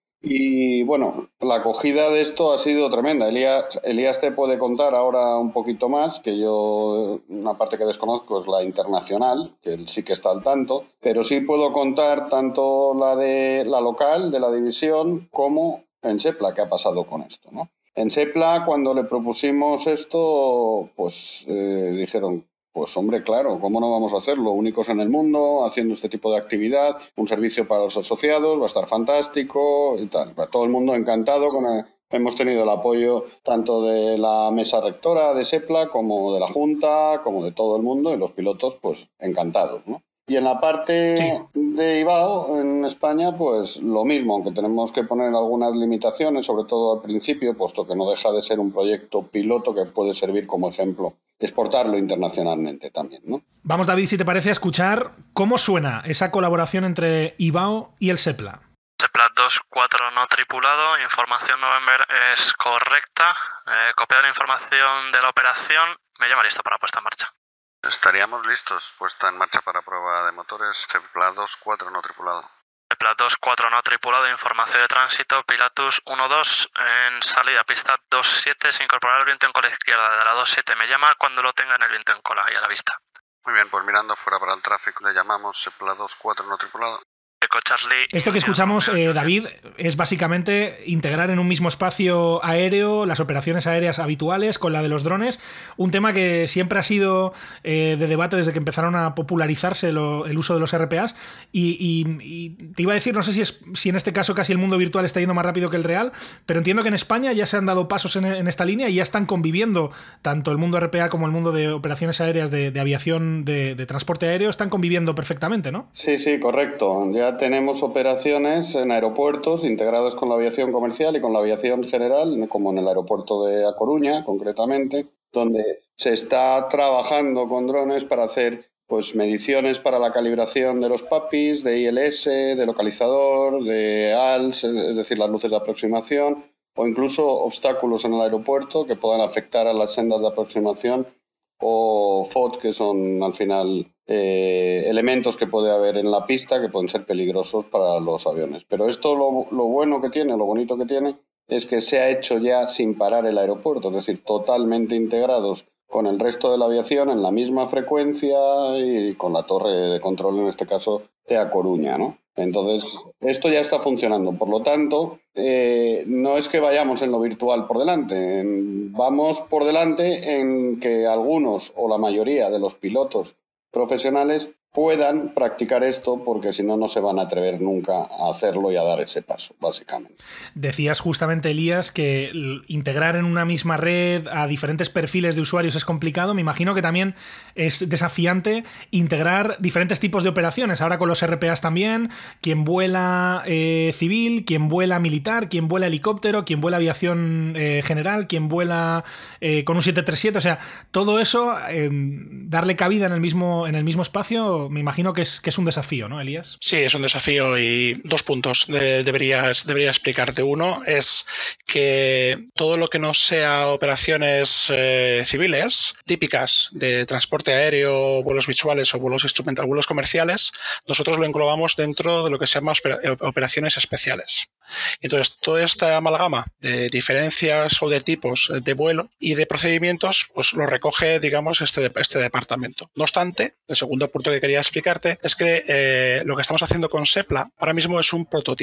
Y bueno, la acogida de esto ha sido tremenda. Elías, Elías te puede contar ahora un poquito más, que yo una parte que desconozco es la internacional, que él sí que está al tanto, pero sí puedo contar tanto la de la local, de la división, como en Sepla, ¿qué ha pasado con esto, ¿no? En Sepla, cuando le propusimos esto, pues eh, dijeron, pues hombre, claro, ¿cómo no vamos a hacerlo? Únicos en el mundo, haciendo este tipo de actividad, un servicio para los asociados, va a estar fantástico y tal. Va todo el mundo encantado. Con el, hemos tenido el apoyo tanto de la mesa rectora de Sepla como de la Junta, como de todo el mundo, y los pilotos, pues encantados, ¿no? Y en la parte sí. de IBAO, en España, pues lo mismo, aunque tenemos que poner algunas limitaciones, sobre todo al principio, puesto que no deja de ser un proyecto piloto que puede servir como ejemplo, exportarlo internacionalmente también, ¿no? Vamos, David, si te parece, a escuchar cómo suena esa colaboración entre IBAO y el Sepla. Sepla dos cuatro no tripulado, información November es correcta, eh, copiar la información de la operación, me llama listo para puesta en marcha. Estaríamos listos, puesta en marcha para prueba de motores, Sepla dos cuatro no tripulado. Sepla dos cuatro no tripulado, información de tránsito, Pilatus uno dos, en salida, pista dos siete, se incorporará el viento en cola izquierda de la dos siete, me llama cuando lo tenga en el viento en cola y a la vista. Muy bien, pues mirando fuera para el tráfico, le llamamos Sepla dos cuatro no tripulado. Charlie. Esto que escuchamos, eh, David, es básicamente integrar en un mismo espacio aéreo las operaciones aéreas habituales con la de los drones, un tema que siempre ha sido eh, de debate desde que empezaron a popularizarse lo, el uso de los R P As y, y, y te iba a decir, no sé si, es, si en este caso casi el mundo virtual está yendo más rápido que el real, pero entiendo que en España ya se han dado pasos en, en esta línea y ya están conviviendo tanto el mundo R P A como el mundo de operaciones aéreas de, de aviación, de, de transporte aéreo, están conviviendo perfectamente, ¿no? Sí, sí, correcto. Ya tenemos operaciones en aeropuertos integradas con la aviación comercial y con la aviación general, como en el aeropuerto de A Coruña, concretamente, donde se está trabajando con drones para hacer pues mediciones para la calibración de los P A P Is, de I L S, de localizador, de A L S, es decir, las luces de aproximación, o incluso obstáculos en el aeropuerto que puedan afectar a las sendas de aproximación, o F O T, que son al final eh, elementos que puede haber en la pista que pueden ser peligrosos para los aviones. Pero esto lo, lo bueno que tiene, lo bonito que tiene, es que se ha hecho ya sin parar el aeropuerto, es decir, totalmente integrados con el resto de la aviación en la misma frecuencia y con la torre de control, en este caso, de A Coruña, ¿no? Entonces, esto ya está funcionando. Por lo tanto, eh, no es que vayamos en lo virtual por delante. En, vamos por delante en que algunos o la mayoría de los pilotos profesionales puedan practicar esto, porque si no, no se van a atrever nunca a hacerlo y a dar ese paso, básicamente. Decías justamente, Elías, que integrar en una misma red a diferentes perfiles de usuarios es complicado. Me imagino que también es desafiante integrar diferentes tipos de operaciones. Ahora con los R P As también, quien vuela eh, civil, quien vuela militar, quien vuela helicóptero, quien vuela aviación eh, general, quien vuela eh, con un siete treinta y siete. O sea, todo eso, eh, darle cabida en el mismo, en el mismo espacio, me imagino que es, que es un desafío, ¿no, Elías? Sí, es un desafío y dos puntos de, deberías, debería explicarte. Uno es que todo lo que no sea operaciones eh, civiles, típicas de transporte aéreo, vuelos visuales o vuelos instrumentales, vuelos comerciales, nosotros lo englobamos dentro de lo que se llama operaciones especiales. Entonces, toda esta amalgama de diferencias o de tipos de vuelo y de procedimientos, pues lo recoge, digamos, este, este departamento. No obstante, el segundo punto que quería explicarte es que eh, lo que estamos haciendo con Sepla ahora mismo es un prototipo.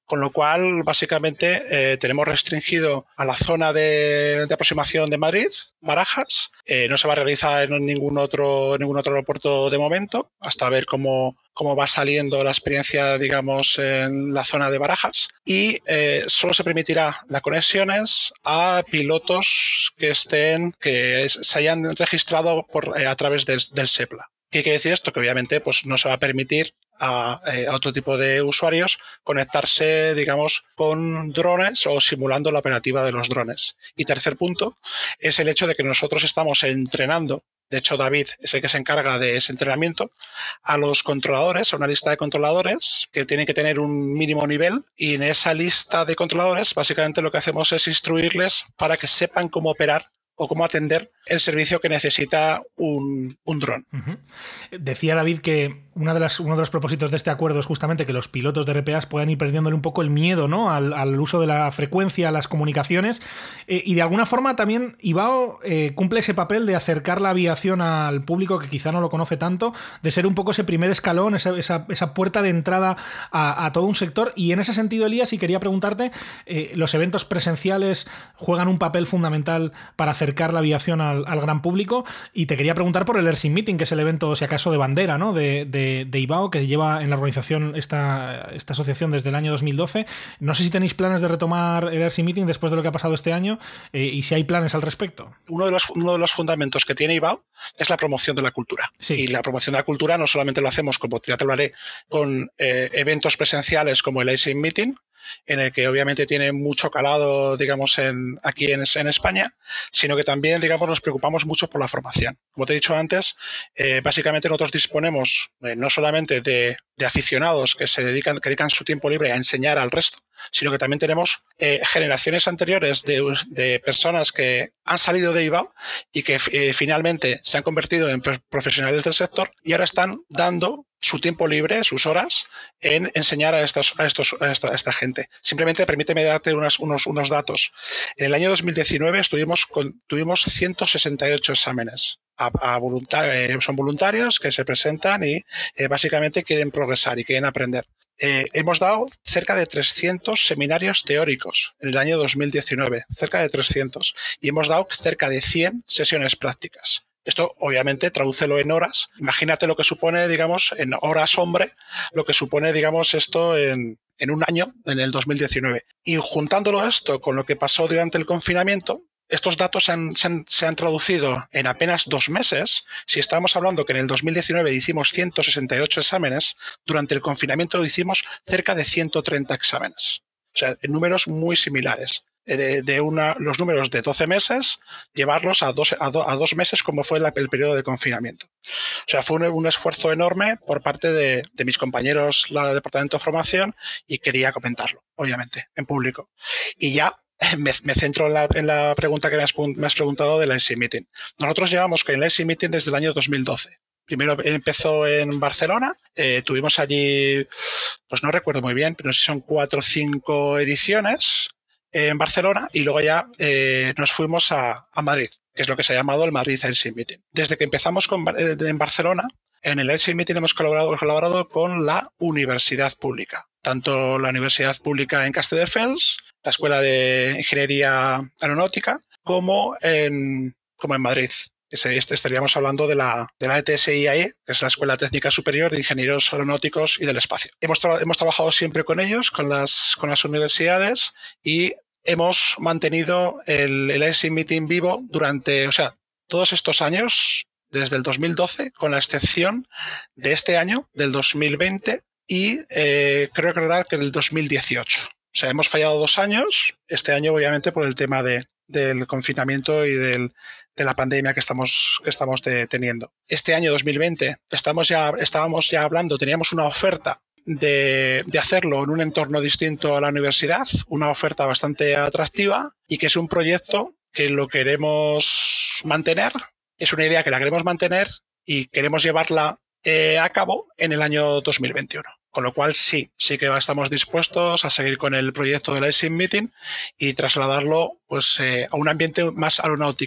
con lo cual básicamente eh, tenemos restringido a la zona de, de aproximación de Madrid, Barajas. Eh, no se va a realizar en ningún otro, ningún otro aeropuerto de momento, hasta ver cómo, cómo va saliendo la experiencia, digamos, en la zona de Barajas. Y eh, solo se permitirá las conexiones a pilotos que estén, que se hayan registrado por, eh, a través del, del SEPLA. ¿Qué quiere decir esto? Que obviamente pues, no se va a permitir a, eh, a otro tipo de usuarios conectarse, digamos, con drones o simulando la operativa de los drones. Y tercer punto es el hecho de que nosotros estamos entrenando, de hecho David es el que se encarga de ese entrenamiento, a los controladores, a una lista de controladores que tienen que tener un mínimo nivel, y en esa lista de controladores básicamente lo que hacemos es instruirles para que sepan cómo operar o cómo atender el servicio que necesita un, un dron. Uh-huh. Decía David que una de las, uno de los propósitos de este acuerdo es justamente que los pilotos de R P As puedan ir perdiéndole un poco el miedo, ¿no?, al, al uso de la frecuencia, a las comunicaciones, eh, y de alguna forma también Ibao eh, cumple ese papel de acercar la aviación al público que quizá no lo conoce tanto, de ser un poco ese primer escalón, esa, esa, esa puerta de entrada a, a todo un sector. Y en ese sentido, Elías, y quería preguntarte, eh, los eventos presenciales juegan un papel fundamental para acercar la aviación al, al gran público, y te quería preguntar por el Airsim Meeting, que es el evento, si acaso, de bandera, ¿no?, de, de, de Ibao, que lleva en la organización esta, esta asociación desde el año dos mil doce. No sé si tenéis planes de retomar el Airsim Meeting después de lo que ha pasado este año, eh, y si hay planes al respecto. Uno de los, uno de los fundamentos que tiene Ibao es la promoción de la cultura. Sí. Y la promoción de la cultura no solamente lo hacemos, como ya te lo haré, con eh, eventos presenciales como el Airsim Meeting, en el que obviamente tiene mucho calado, digamos, en, aquí en, en España, sino que también, digamos, nos preocupamos mucho por la formación. Como te he dicho antes, eh, básicamente nosotros disponemos eh, no solamente de, de aficionados que se dedican, que dedican su tiempo libre a enseñar al resto, sino que también tenemos eh, generaciones anteriores de, de personas que han salido de Ibao y que eh, finalmente se han convertido en profesionales del sector y ahora están dando su tiempo libre, sus horas, en enseñar a, estos, a, estos, a, esta, a esta gente. Simplemente permíteme darte unas, unos, unos datos. En el año dos mil diecinueve estuvimos con, tuvimos ciento sesenta y ocho exámenes. A, a voluntar, eh, son voluntarios que se presentan y eh, básicamente quieren progresar y quieren aprender. Eh, hemos dado cerca de trescientos seminarios teóricos en el año dos mil diecinueve, cerca de trescientos, y hemos dado cerca de cien sesiones prácticas. Esto, obviamente, tradúcelo en horas. Imagínate lo que supone, digamos, en horas hombre, lo que supone, digamos, esto en, en un año, en el dos mil diecinueve. Y juntándolo esto con lo que pasó durante el confinamiento, estos datos se han, se, han, se han traducido en apenas dos meses. Si estamos hablando que en el dos mil diecinueve hicimos ciento sesenta y ocho exámenes, durante el confinamiento hicimos cerca de ciento treinta exámenes. O sea, en números muy similares. De, de una, los números de doce meses, llevarlos a dos, a, do, a dos meses como fue la, el periodo de confinamiento. O sea, fue un, un esfuerzo enorme por parte de, de mis compañeros del Departamento de Formación y quería comentarlo, obviamente, en público. Y ya me, me centro en la, en la pregunta que me has, me has preguntado del Airsim Meeting. Nosotros llevamos con el Airsim Meeting desde el año dos mil doce. Primero empezó en Barcelona, eh, tuvimos allí, pues no recuerdo muy bien, pero no sé si son cuatro o cinco ediciones en Barcelona, y luego ya eh, nos fuimos a, a Madrid, que es lo que se ha llamado el Madrid Airsim Meeting. Desde que empezamos con, eh, en Barcelona, en el Airsim Meeting hemos colaborado, colaborado con la universidad pública, tanto la Universidad Pública en Castelldefels, la Escuela de Ingeniería Aeronáutica, como en, como en Madrid. Este, estaríamos hablando de la, de la E T S I A E, que es la Escuela Técnica Superior de Ingenieros Aeronáuticos y del Espacio. Hemos, tra hemos trabajado siempre con ellos, con las, con las universidades, y hemos mantenido el, el Airsim Meeting vivo durante, o sea, todos estos años, desde el dos mil doce, con la excepción de este año, del dos mil veinte, y eh, creo que era que el dos mil dieciocho. O sea, hemos fallado dos años, este año obviamente por el tema de, del confinamiento y del, de la pandemia que estamos, que estamos de, teniendo. Este año dos mil veinte estamos ya, estábamos ya hablando, teníamos una oferta de, de hacerlo en un entorno distinto a la universidad, una oferta bastante atractiva y que es un proyecto que lo queremos mantener, es una idea que la queremos mantener y queremos llevarla eh, a cabo en el año dos mil veintiuno. Con lo cual sí, sí que estamos dispuestos a seguir con el proyecto del Airsim Meeting y trasladarlo pues eh, a un ambiente más aeronáutico.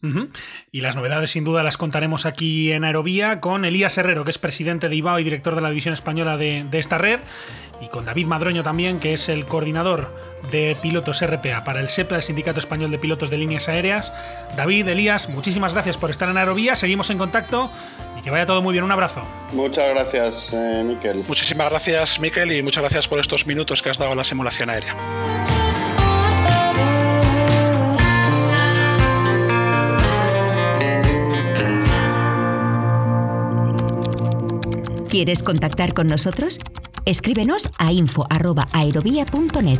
Uh-huh. Y las novedades sin duda las contaremos aquí en Aerovía con Elías Herrero, que es presidente de I B A O y director de la división española de, de esta red, y con David Madroño también, que es el coordinador de pilotos R P A para el SEPLA, el Sindicato Español de Pilotos de Líneas Aéreas. David, Elías, muchísimas gracias por estar en Aerovía, seguimos en contacto y que vaya todo muy bien. Un abrazo. Muchas gracias, eh, Miquel. Muchísimas gracias, Miquel, y muchas gracias por estos minutos que has dado a la simulación aérea. ¿Quieres contactar con nosotros? Escríbenos a info arroba aerovía punto net.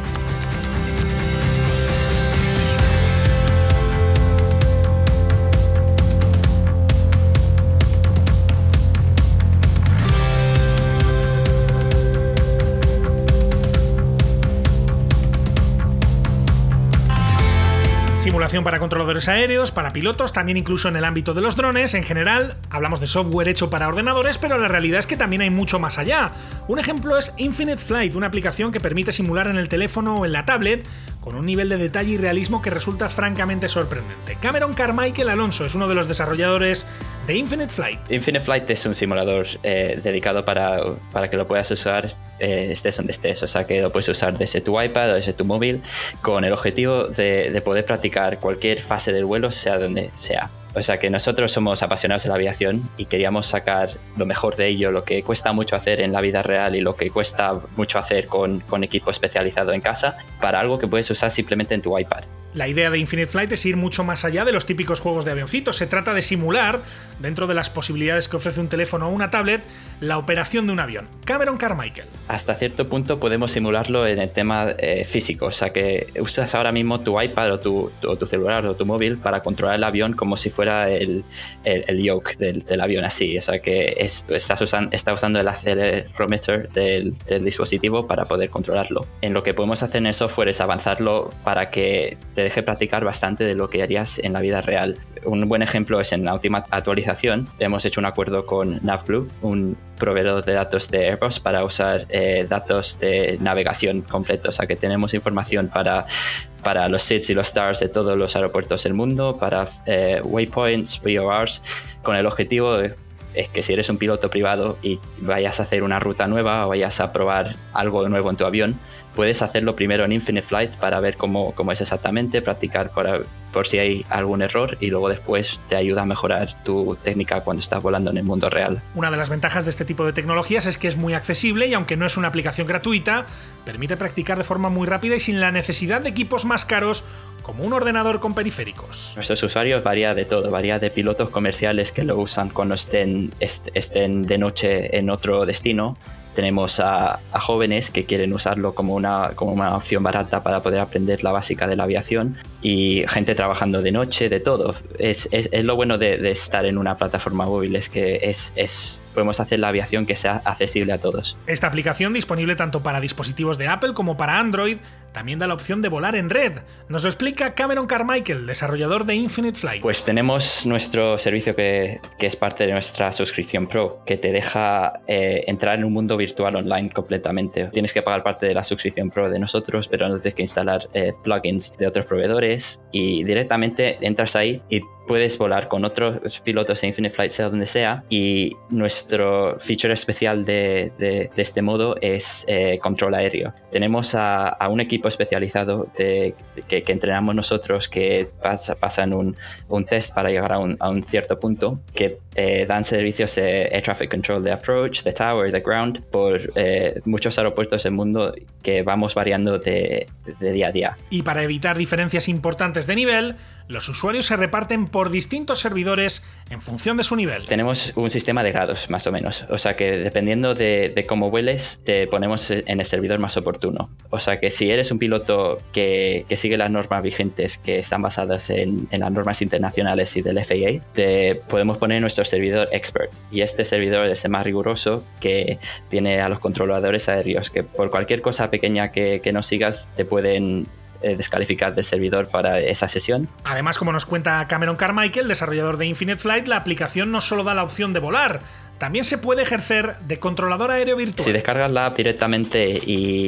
Simulación para controladores aéreos, para pilotos, también incluso en el ámbito de los drones. En general, hablamos de software hecho para ordenadores, pero la realidad es que también hay mucho más allá. Un ejemplo es Infinite Flight, una aplicación que permite simular en el teléfono o en la tablet con un nivel de detalle y realismo que resulta francamente sorprendente. Cameron Carmichael Alonso es uno de los desarrolladores de Infinite Flight. Infinite Flight es un simulador eh, dedicado para, para que lo puedas usar eh, estés donde estés, o sea que lo puedes usar desde tu iPad o desde tu móvil con el objetivo de, de poder practicar cualquier fase del vuelo, sea donde sea. O sea que nosotros somos apasionados de la aviación y queríamos sacar lo mejor de ello, lo que cuesta mucho hacer en la vida real y lo que cuesta mucho hacer con, con equipo especializado en casa, para algo que puedes usar simplemente en tu iPad. La idea de Infinite Flight es ir mucho más allá de los típicos juegos de avioncitos. Se trata de simular, dentro de las posibilidades que ofrece un teléfono o una tablet, la operación de un avión. Cameron Carmichael. Hasta cierto punto podemos simularlo en el tema eh, físico, o sea que usas ahora mismo tu iPad o tu, tu, o tu celular o tu móvil para controlar el avión como si fuera el, el, el yoke del, del avión así, o sea que es, estás usan, está usando el accelerometer del, del dispositivo para poder controlarlo. En lo que podemos hacer en el software es avanzarlo para que te deje practicar bastante de lo que harías en la vida real. Un buen ejemplo es en la última actualización hemos hecho un acuerdo con NavBlue, un proveedor de datos de Airbus, para usar eh, datos de navegación completos, o sea que tenemos información para para los S I Ds y los stars de todos los aeropuertos del mundo, para eh, waypoints, V O Rs, con el objetivo de es que si eres un piloto privado y vayas a hacer una ruta nueva o vayas a probar algo nuevo en tu avión, puedes hacerlo primero en Infinite Flight para ver cómo, cómo es exactamente, practicar por, por si hay algún error, y luego después te ayuda a mejorar tu técnica cuando estás volando en el mundo real. Una de las ventajas de este tipo de tecnologías es que es muy accesible y, aunque no es una aplicación gratuita, permite practicar de forma muy rápida y sin la necesidad de equipos más caros como un ordenador con periféricos. Nuestros usuarios varía de todo, varía de pilotos comerciales que lo usan cuando estén, est- estén de noche en otro destino. Tenemos a, a jóvenes que quieren usarlo como una, como una opción barata para poder aprender la básica de la aviación, y gente trabajando de noche, de todo. Es, es, es lo bueno de, de estar en una plataforma móvil, es que es, es, podemos hacer la aviación que sea accesible a todos. Esta aplicación, disponible tanto para dispositivos de Apple como para Android, también da la opción de volar en red. Nos lo explica Cameron Carmichael, desarrollador de Infinite Flight. Pues tenemos nuestro servicio que, que es parte de nuestra suscripción Pro, que te deja eh, entrar en un mundo virtual online completamente. Tienes que pagar parte de la suscripción Pro de nosotros, pero no tienes que instalar eh, plugins de otros proveedores, y directamente entras ahí y puedes volar con otros pilotos de Infinite Flight, sea donde sea. Y nuestro feature especial de, de, de este modo es eh, control aéreo. Tenemos a, a un equipo especializado de, que, que entrenamos nosotros, que pasa, pasan un, un test para llegar a un, a un cierto punto, que eh, dan servicios de Air Traffic Control, de Approach, de Tower, de Ground, por eh, muchos aeropuertos del mundo, que vamos variando de, de día a día. Y para evitar diferencias importantes de nivel, los usuarios se reparten por distintos servidores en función de su nivel. Tenemos un sistema de grados, más o menos. O sea que dependiendo de, de cómo vueles, te ponemos en el servidor más oportuno. O sea que si eres un piloto que, que sigue las normas vigentes, que están basadas en, en las normas internacionales y del F A A, te podemos poner en nuestro servidor Expert. Y este servidor es el más riguroso, que tiene a los controladores aéreos, que por cualquier cosa pequeña que, que no sigas, te pueden descalificar del servidor para esa sesión. Además, como nos cuenta Cameron Carmichael, desarrollador de Infinite Flight, la aplicación no solo da la opción de volar, también se puede ejercer de controlador aéreo virtual. Si descargas la app directamente y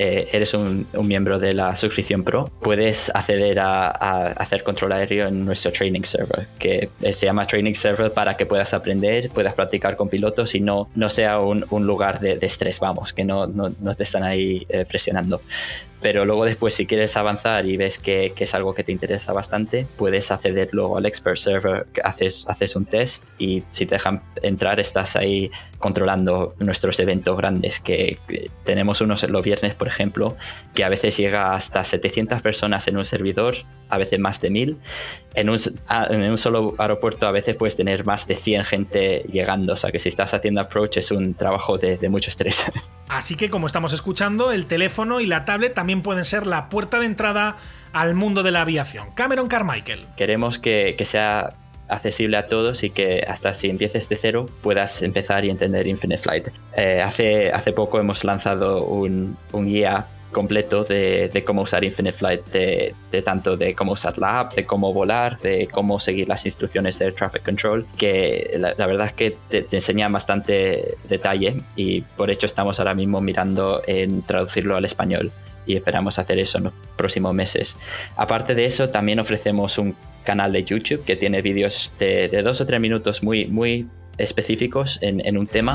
eh, eres un, un miembro de la suscripción Pro, puedes acceder a, a hacer control aéreo en nuestro training server, que se llama training server para que puedas aprender, puedas practicar con pilotos y no, no sea un, un lugar de, de estrés, vamos, que no, no, no te están ahí eh, presionando. Pero luego después, si quieres avanzar y ves que, que es algo que te interesa bastante, puedes acceder luego al expert server, haces, haces un test y si te dejan entrar estás ahí controlando nuestros eventos grandes, que, que tenemos unos los viernes, por ejemplo, que a veces llega hasta setecientas personas en un servidor, a veces más de mil. En un, en un solo aeropuerto a veces puedes tener más de cien gente llegando, o sea que si estás haciendo approach es un trabajo de, de mucho estrés. Así que, como estamos escuchando, el teléfono y la tablet también pueden ser la puerta de entrada al mundo de la aviación. Cameron Carmichael. Queremos que, que sea accesible a todos y que hasta si empieces de cero puedas empezar y entender Infinite Flight. Eh, hace, hace poco hemos lanzado un, un guía completo de, de cómo usar Infinite Flight, de, de tanto de cómo usar la app, de cómo volar, de cómo seguir las instrucciones de Traffic Control, que la, la verdad es que te, te enseña bastante detalle y por hecho estamos ahora mismo mirando en traducirlo al español y esperamos hacer eso en los próximos meses. Aparte de eso, también ofrecemos un canal de YouTube que tiene vídeos de, de dos o tres minutos muy, muy específicos en, en un tema.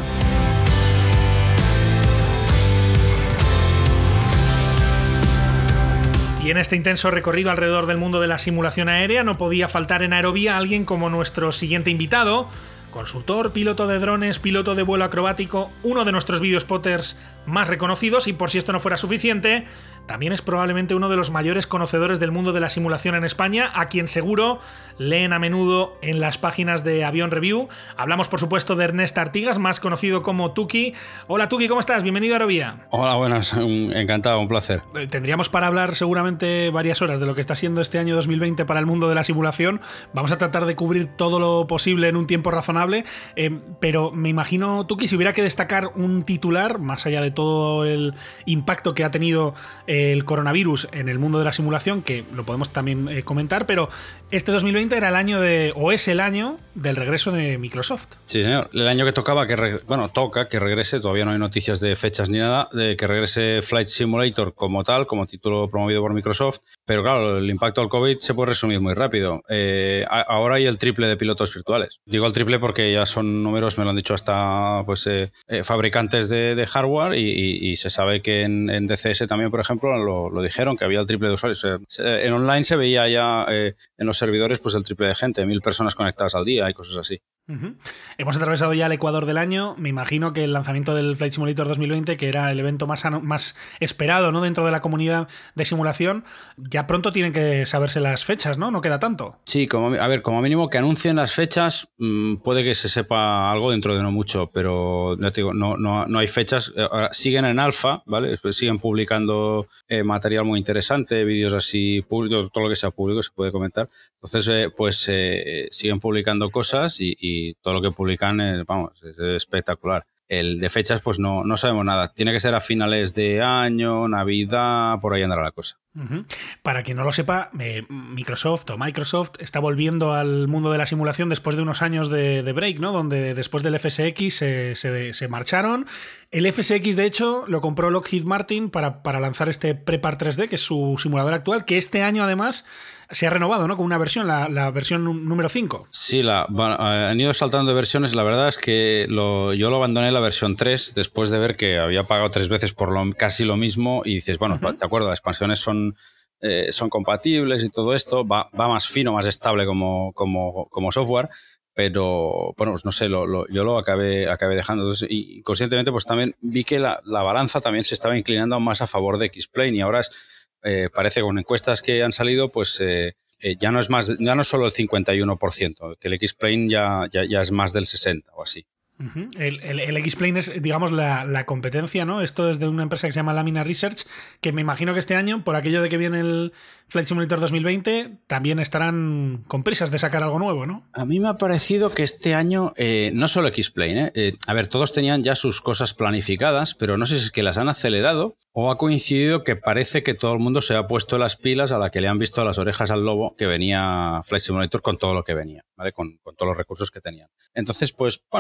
Y en este intenso recorrido alrededor del mundo de la simulación aérea no podía faltar en Aerovía alguien como nuestro siguiente invitado, consultor, piloto de drones, piloto de vuelo acrobático, uno de nuestros videospotters más reconocidos y, por si esto no fuera suficiente, también es probablemente uno de los mayores conocedores del mundo de la simulación en España, a quien seguro leen a menudo en las páginas de Avión Review. Hablamos, por supuesto, de Ernest Artigas, más conocido como Tuki. Hola Tuki, ¿cómo estás? Bienvenido a Aerovía. Hola, buenas, encantado, un placer. Tendríamos para hablar seguramente varias horas de lo que está siendo este año dos mil veinte para el mundo de la simulación. Vamos a tratar de cubrir todo lo posible en un tiempo razonable, eh, pero me imagino, Tuki, si hubiera que destacar un titular, más allá de todo el impacto que ha tenido el coronavirus en el mundo de la simulación, que lo podemos también eh, comentar, pero este dos mil veinte era el año de, o es el año del regreso de Microsoft. Sí, señor. El año que tocaba, que re, bueno, toca que regrese, todavía no hay noticias de fechas ni nada, de que regrese Flight Simulator como tal, como título promovido por Microsoft, pero claro, el impacto del COVID se puede resumir muy rápido. Eh, ahora hay el triple de pilotos virtuales. Digo el triple porque ya son números, me lo han dicho hasta pues eh, eh, fabricantes de, de hardware y, y, y se sabe que en, en D C S también, por ejemplo, lo, lo dijeron, que había el triple de usuarios. En online se veía ya eh, en los servidores pues el triple de gente, mil personas conectadas al día y cosas así. Uh-huh. Hemos atravesado ya el Ecuador del año. Me imagino que el lanzamiento del Flight Simulator dos mil veinte, que era el evento más, más esperado, ¿no?, dentro de la comunidad de simulación, ya pronto tienen que saberse las fechas, ¿no? No queda tanto. Sí, como, a ver, como mínimo que anuncien las fechas, mmm, puede que se sepa algo dentro de no mucho, pero ya te digo, no, no, no hay fechas. Ahora, siguen en alfa, ¿vale? Pues siguen publicando eh, material muy interesante, vídeos así públicos, todo lo que sea público se puede comentar. Entonces, eh, pues eh, siguen publicando cosas y, y y todo lo que publican es, vamos, es espectacular. El de fechas, pues no, no sabemos nada. Tiene que ser a finales de año, Navidad, por ahí andará la cosa. Uh-huh. Para quien no lo sepa, eh, Microsoft o Microsoft está volviendo al mundo de la simulación después de unos años de, de break, ¿no? Donde después del F S X se, se, se marcharon. El F S X, de hecho, lo compró Lockheed Martin para, para lanzar este Prepar tres D, que es su simulador actual, que este año además se ha renovado, ¿no?, con una versión, la, la versión número cinco. Sí, la, bueno, han ido saltando de versiones. La verdad es que lo, yo lo abandoné la versión tres después de ver que había pagado tres veces por lo, casi lo mismo y dices, bueno, uh-huh. de acuerdo, las expansiones son, eh, son compatibles y todo esto, va, va más fino, más estable como, como, como software, pero bueno, pues no sé, lo, lo, yo lo acabé, acabé dejando. Entonces, y conscientemente pues también vi que la, la balanza también se estaba inclinando más a favor de X-Plane y ahora es... Eh, parece con encuestas que han salido, pues eh, eh, ya no es más, ya no es solo el cincuenta y uno por ciento, que el X-Plane ya, ya, ya es más del sesenta o así. Uh-huh. El, el, el X-Plane es, digamos, la, la competencia, ¿no? Esto es de una empresa que se llama Lamina Research, que me imagino que este año, por aquello de que viene el Flight Simulator dos mil veinte, también estarán con prisas de sacar algo nuevo, ¿no? A mí me ha parecido que este año, eh, no solo X-Plane, ¿eh? Eh, a ver, todos tenían ya sus cosas planificadas, pero no sé si es que las han acelerado o ha coincidido que parece que todo el mundo se ha puesto las pilas a la que le han visto las orejas al lobo que venía Flight Simulator con todo lo que venía, ¿vale? Con, con todos los recursos que tenían. Entonces, pues, bueno,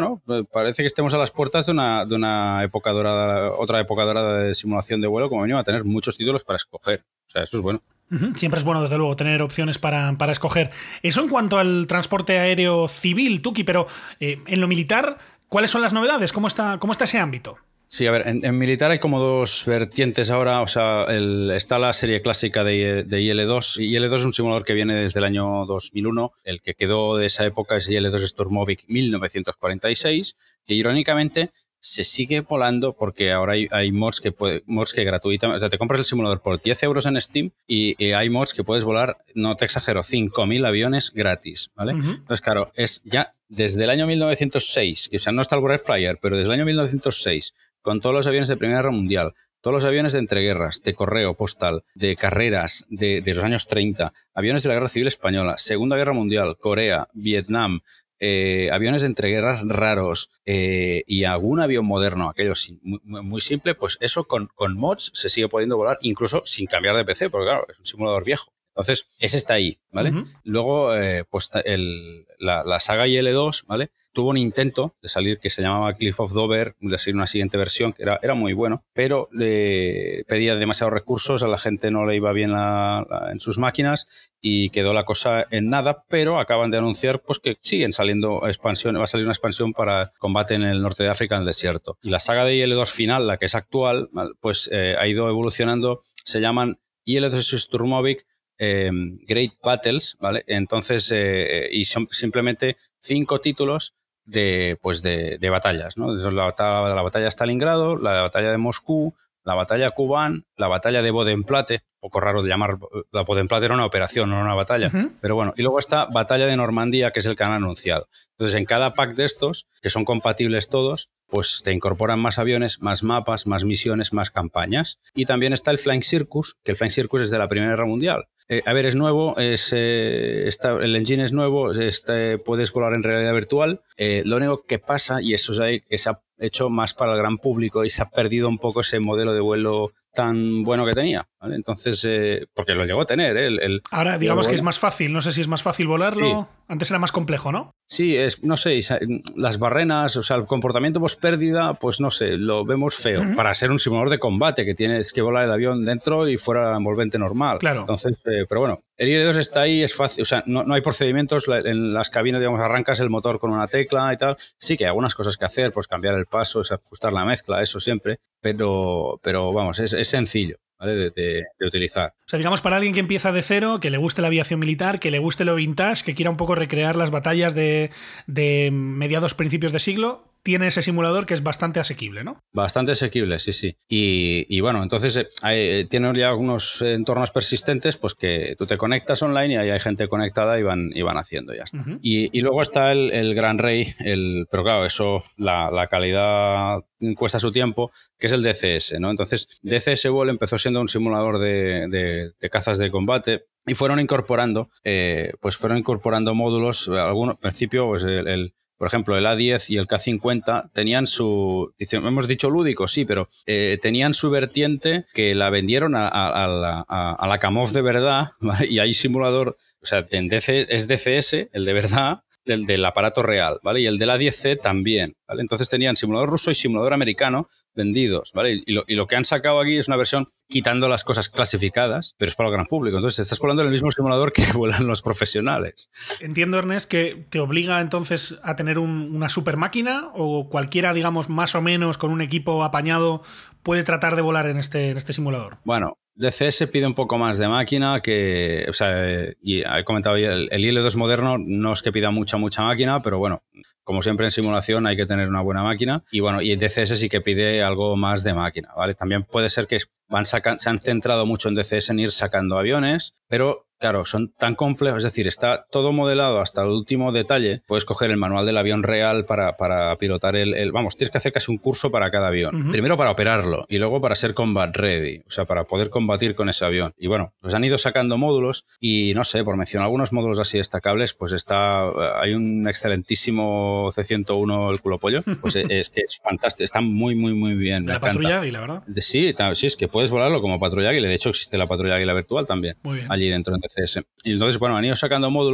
parece que estemos a las puertas de una, de una época dorada, otra época dorada de simulación de vuelo, como mínimo, a tener muchos títulos para escoger. O sea, eso es bueno. Uh-huh. Siempre es bueno, desde luego, tener opciones para, para escoger. Eso en cuanto al transporte aéreo civil, Tuki, pero eh, en lo militar, ¿cuáles son las novedades? ¿Cómo está, cómo está ese ámbito? Sí, a ver, en, en militar hay como dos vertientes ahora, o sea, el, está la serie clásica de, de I L dos. I L dos es un simulador que viene desde el año dos mil uno, el que quedó de esa época es I L dos Sturmovik mil novecientos cuarenta y seis, que irónicamente se sigue volando porque ahora hay, hay mods que puede, mods que gratuitamente, o sea, te compras el simulador por diez euros en Steam y, y hay mods que puedes volar, no te exagero, cinco mil aviones gratis, ¿vale? Uh-huh. Entonces, claro, es ya desde el año mil novecientos seis, que o sea, no está el Warrior Flyer, pero desde el año mil novecientos seis, con todos los aviones de Primera Guerra Mundial, todos los aviones de entreguerras, de correo postal, de carreras de, de los años treinta, aviones de la Guerra Civil Española, Segunda Guerra Mundial, Corea, Vietnam, eh, aviones de entreguerras raros eh, y algún avión moderno, aquello muy, muy simple, pues eso con, con mods se sigue pudiendo volar incluso sin cambiar de P C, porque claro, es un simulador viejo. Entonces, ese está ahí, ¿vale? Uh-huh. Luego, eh, pues el, la, la saga I L dos, ¿vale? Tuvo un intento de salir que se llamaba Cliff of Dover, de salir una siguiente versión que era, era muy bueno, pero le pedía demasiados recursos, a la gente no le iba bien la, la, en sus máquinas y quedó la cosa en nada, pero acaban de anunciar pues que siguen saliendo expansiones, va a salir una expansión para combate en el norte de África, en el desierto. Y la saga de I L dos final, la que es actual, pues eh, ha ido evolucionando, se llaman I L dos Sturmovik Eh, Great Battles, ¿vale? Entonces, eh, y son simplemente cinco títulos de, pues de, de batallas, ¿no? La, batalla, la batalla de Stalingrado, la batalla de Moscú, la batalla de Kubán, la batalla de Bodenplatte, poco raro de llamar, la Bodenplatte era una operación, no una batalla, uh-huh. pero bueno, y luego está batalla de Normandía, que es el que han anunciado. Entonces, en cada pack de estos, que son compatibles todos, pues te incorporan más aviones, más mapas, más misiones, más campañas. Y también está el Flying Circus, que el Flying Circus es de la Primera Guerra Mundial. Eh, a ver, es nuevo, es, eh, está, el engine es nuevo, este, puedes volar en realidad virtual. Eh, lo único que pasa, y eso es que se ha hecho más para el gran público y se ha perdido un poco ese modelo de vuelo tan bueno que tenía, ¿vale? Entonces, eh, porque lo llegó a tener, ¿eh? El, el, Ahora, digamos que es más fácil, no sé si es más fácil volarlo, sí. Antes era más complejo, ¿no? Sí, es, no sé, las barrenas, o sea, el comportamiento post pérdida, pues no sé, lo vemos feo. Uh-huh. Para ser un simulador de combate, que tienes que volar el avión dentro y fuera envolvente normal. Claro. Entonces, eh, pero bueno, el I L dos está ahí, es fácil, o sea, no, no hay procedimientos, en las cabinas, digamos, arrancas el motor con una tecla y tal. Sí que hay algunas cosas que hacer, pues cambiar el paso, es ajustar la mezcla, eso siempre, pero, pero vamos, es, es sencillo, ¿vale? De, de, de utilizar. O sea, digamos, para alguien que empieza de cero, que le guste la aviación militar, que le guste lo vintage, que quiera un poco recrear las batallas de, de mediados, principios de siglo, tiene ese simulador que es bastante asequible, ¿no? Bastante asequible, sí, sí. Y, y bueno, entonces eh, hay, tiene ya algunos entornos persistentes, pues que tú te conectas online y ahí hay gente conectada y van, y van haciendo, y ya está. Uh-huh. Y, y luego está el, el Gran Rey, el, pero claro, eso, la, la calidad cuesta su tiempo, que es el D C S, ¿no? Entonces, D C S World empezó siendo un simulador de, de, de cazas de combate y fueron incorporando, eh, pues fueron incorporando módulos, algunos, al principio, pues el, el por ejemplo, el A diez y el K cincuenta tenían su, hemos dicho lúdico, sí, pero eh, tenían su vertiente que la vendieron a, a, a, la, a, a la Kamov de verdad, ¿vale? Y hay simulador, o sea, en D C, es D C S, el de verdad, del, del aparato real, ¿vale? Y el del A diez C también, ¿vale? Entonces tenían simulador ruso y simulador americano vendidos, ¿vale? Y lo, y lo que han sacado aquí es una versión quitando las cosas clasificadas, pero es para el gran público. Entonces te estás volando en el mismo simulador que vuelan los profesionales. Entiendo, Ernest, que te obliga entonces a tener un, una super máquina, o cualquiera, digamos, más o menos con un equipo apañado puede tratar de volar en este, en este simulador. Bueno, D C S pide un poco más de máquina que, o sea, y he comentado ya, el, el I L dos moderno no es que pida mucha, mucha máquina, pero bueno, como siempre en simulación hay que tener una buena máquina y bueno, y el D C S sí que pide algo más de máquina, ¿vale? También puede ser que van saca- se han centrado mucho en D C S en ir sacando aviones, pero claro, son tan complejos, es decir, está todo modelado hasta el último detalle. Puedes coger el manual del avión real para, para pilotar el, el... Vamos, tienes que hacer casi un curso para cada avión. Uh-huh. Primero para operarlo y luego para ser combat ready, o sea, para poder combatir con ese avión. Y bueno, pues han ido sacando módulos y no sé, por mencionar algunos módulos así destacables, pues está... Hay un excelentísimo C ciento uno, el culo pollo, pues es que es fantástico, está muy, muy, muy bien. De la patrulla Águila, ¿verdad? Sí, sí, es que puedes volarlo como patrulla Águila. De hecho, existe la patrulla Águila virtual también. Muy bien. Allí dentro en D C S. Y entonces, bueno, han ido sacando módulos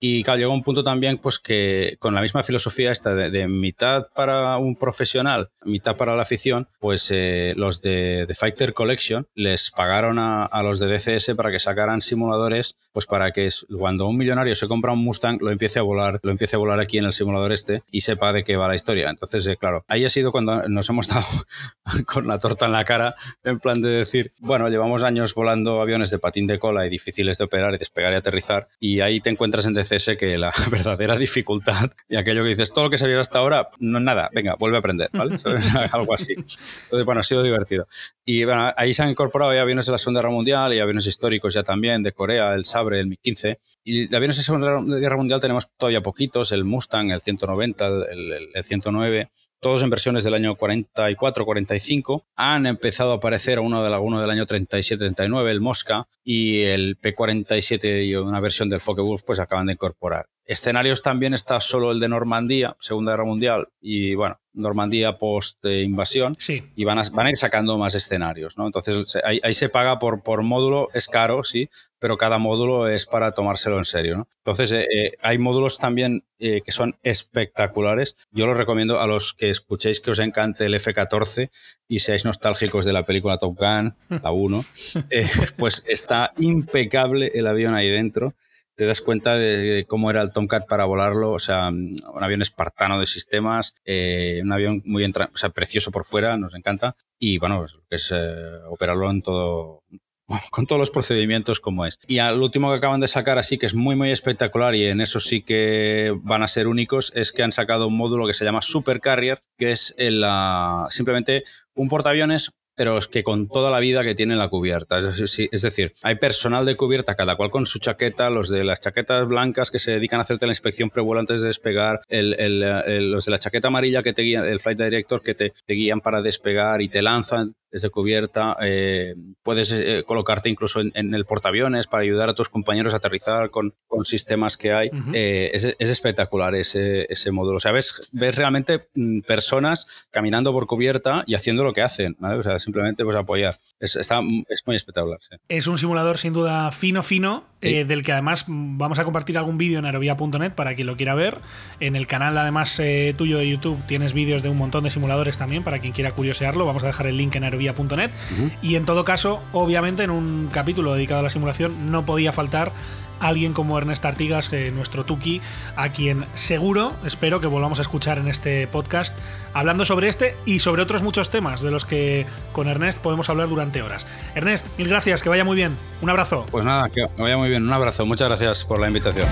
Y claro, llegó un punto también pues que con la misma filosofía esta de, de mitad para un profesional, mitad para la afición, pues eh, los de, de Fighter Collection les pagaron a, a los de D C S para que sacaran simuladores, pues para que cuando un millonario se compra un Mustang lo empiece a volar, lo empiece a volar aquí en el simulador este y sepa de qué va la historia. Entonces, eh, claro, ahí ha sido cuando nos hemos dado con la torta en la cara, en plan de decir, bueno, llevamos años volando aviones de patín de cola y difíciles de operar y despegar y aterrizar, y ahí te encuentras en D C S que la verdadera dificultad y aquello que dices, todo lo que se viera hasta ahora, no es nada, venga, vuelve a aprender, ¿vale? Algo así. Entonces, bueno, ha sido divertido. Y bueno, ahí se han incorporado ya aviones de la Segunda Guerra Mundial y aviones históricos ya también, de Corea, el Sabre, el MiG quince. Y de aviones de la Segunda Guerra Mundial tenemos todavía poquitos, el Mustang, el ciento noventa, el, el, el ciento nueve, todos en versiones del año cuarenta y cuatro, cuarenta y cinco. Han empezado a aparecer uno, de, uno del año treinta y siete, treinta y nueve, el Mosca, y el P cuarenta y siete y una versión del Focke-Wulf pues acaban de incorporar. Escenarios también está solo el de Normandía, Segunda Guerra Mundial, y bueno, Normandía post-invasión, sí. Y van a, van a ir sacando más escenarios, ¿no? Entonces ahí, ahí se paga por, por módulo, es caro, sí, pero cada módulo es para tomárselo en serio, ¿no? Entonces eh, eh, hay módulos también eh, que son espectaculares. Yo los recomiendo a los que escuchéis que os encante el F catorce y seáis nostálgicos de la película Top Gun, la uno, eh, pues está impecable el avión ahí dentro. Te das cuenta de cómo era el Tomcat para volarlo, o sea, un avión espartano de sistemas, eh, un avión muy entra- o sea, precioso por fuera, nos encanta, y bueno, pues, es eh, operarlo en todo, con todos los procedimientos como es. Y al último que acaban de sacar, así que es muy muy espectacular, y en eso sí que van a ser únicos, es que han sacado un módulo que se llama Super Carrier, que es el, uh, simplemente un portaaviones, pero es que con toda la vida que tiene la cubierta. Es decir, es decir, hay personal de cubierta, cada cual con su chaqueta, los de las chaquetas blancas que se dedican a hacerte la inspección prevuelo antes de despegar, el, el, el, los de la chaqueta amarilla que te guían, el Flight Director que te, te guían para despegar y te lanzan desde cubierta. Eh, puedes eh, colocarte incluso en, en el portaaviones para ayudar a tus compañeros a aterrizar con, con sistemas que hay. Uh-huh. eh, es, es espectacular ese, ese módulo. O sea, ves, ves realmente mm, personas caminando por cubierta y haciendo lo que hacen, ¿vale? O sea, simplemente pues apoyar. Es, está, es muy espectacular. Sí. Es un simulador sin duda fino, fino, sí. eh, del que además vamos a compartir algún vídeo en aerovía punto net para quien lo quiera ver. En el canal, además, eh, tuyo de YouTube tienes vídeos de un montón de simuladores también para quien quiera curiosearlo. Vamos a dejar el link en aerovía punto net. Uh-huh. Y en todo caso, obviamente, en un capítulo dedicado a la simulación no podía faltar alguien como Ernest Artigas, eh, nuestro Tuki, a quien seguro, espero que volvamos a escuchar en este podcast hablando sobre este y sobre otros muchos temas de los que con Ernest podemos hablar durante horas. Ernest, mil gracias, que vaya muy bien. Un abrazo. Pues nada, que vaya muy bien. Un abrazo. Muchas gracias por la invitación.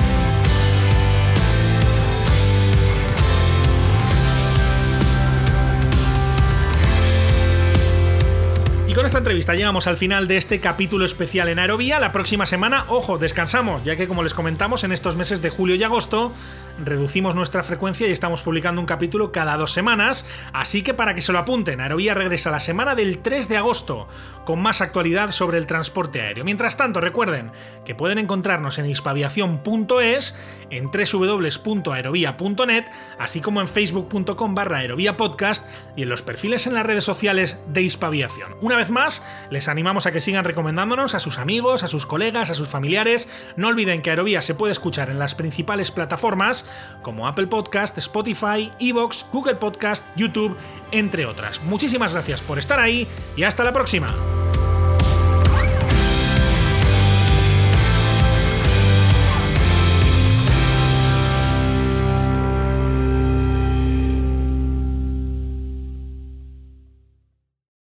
Y con esta entrevista llegamos al final de este capítulo especial en Aerovía. La próxima semana, ojo, descansamos, ya que como les comentamos, en estos meses de julio y agosto reducimos nuestra frecuencia y estamos publicando un capítulo cada dos semanas, así que para que se lo apunten, Aerovía regresa la semana del tres de agosto con más actualidad sobre el transporte aéreo. Mientras tanto, recuerden que pueden encontrarnos en hispaviación punto es, en doble u doble u doble u punto aerovía punto net, así como en facebook punto com barra aerovía podcast y en los perfiles en las redes sociales de Hispaviación. Una vez más, les animamos a que sigan recomendándonos a sus amigos, a sus colegas, a sus familiares. No olviden que Aerovía se puede escuchar en las principales plataformas como Apple Podcast, Spotify, iVoox, Google Podcast, YouTube, entre otras. Muchísimas gracias por estar ahí y hasta la próxima.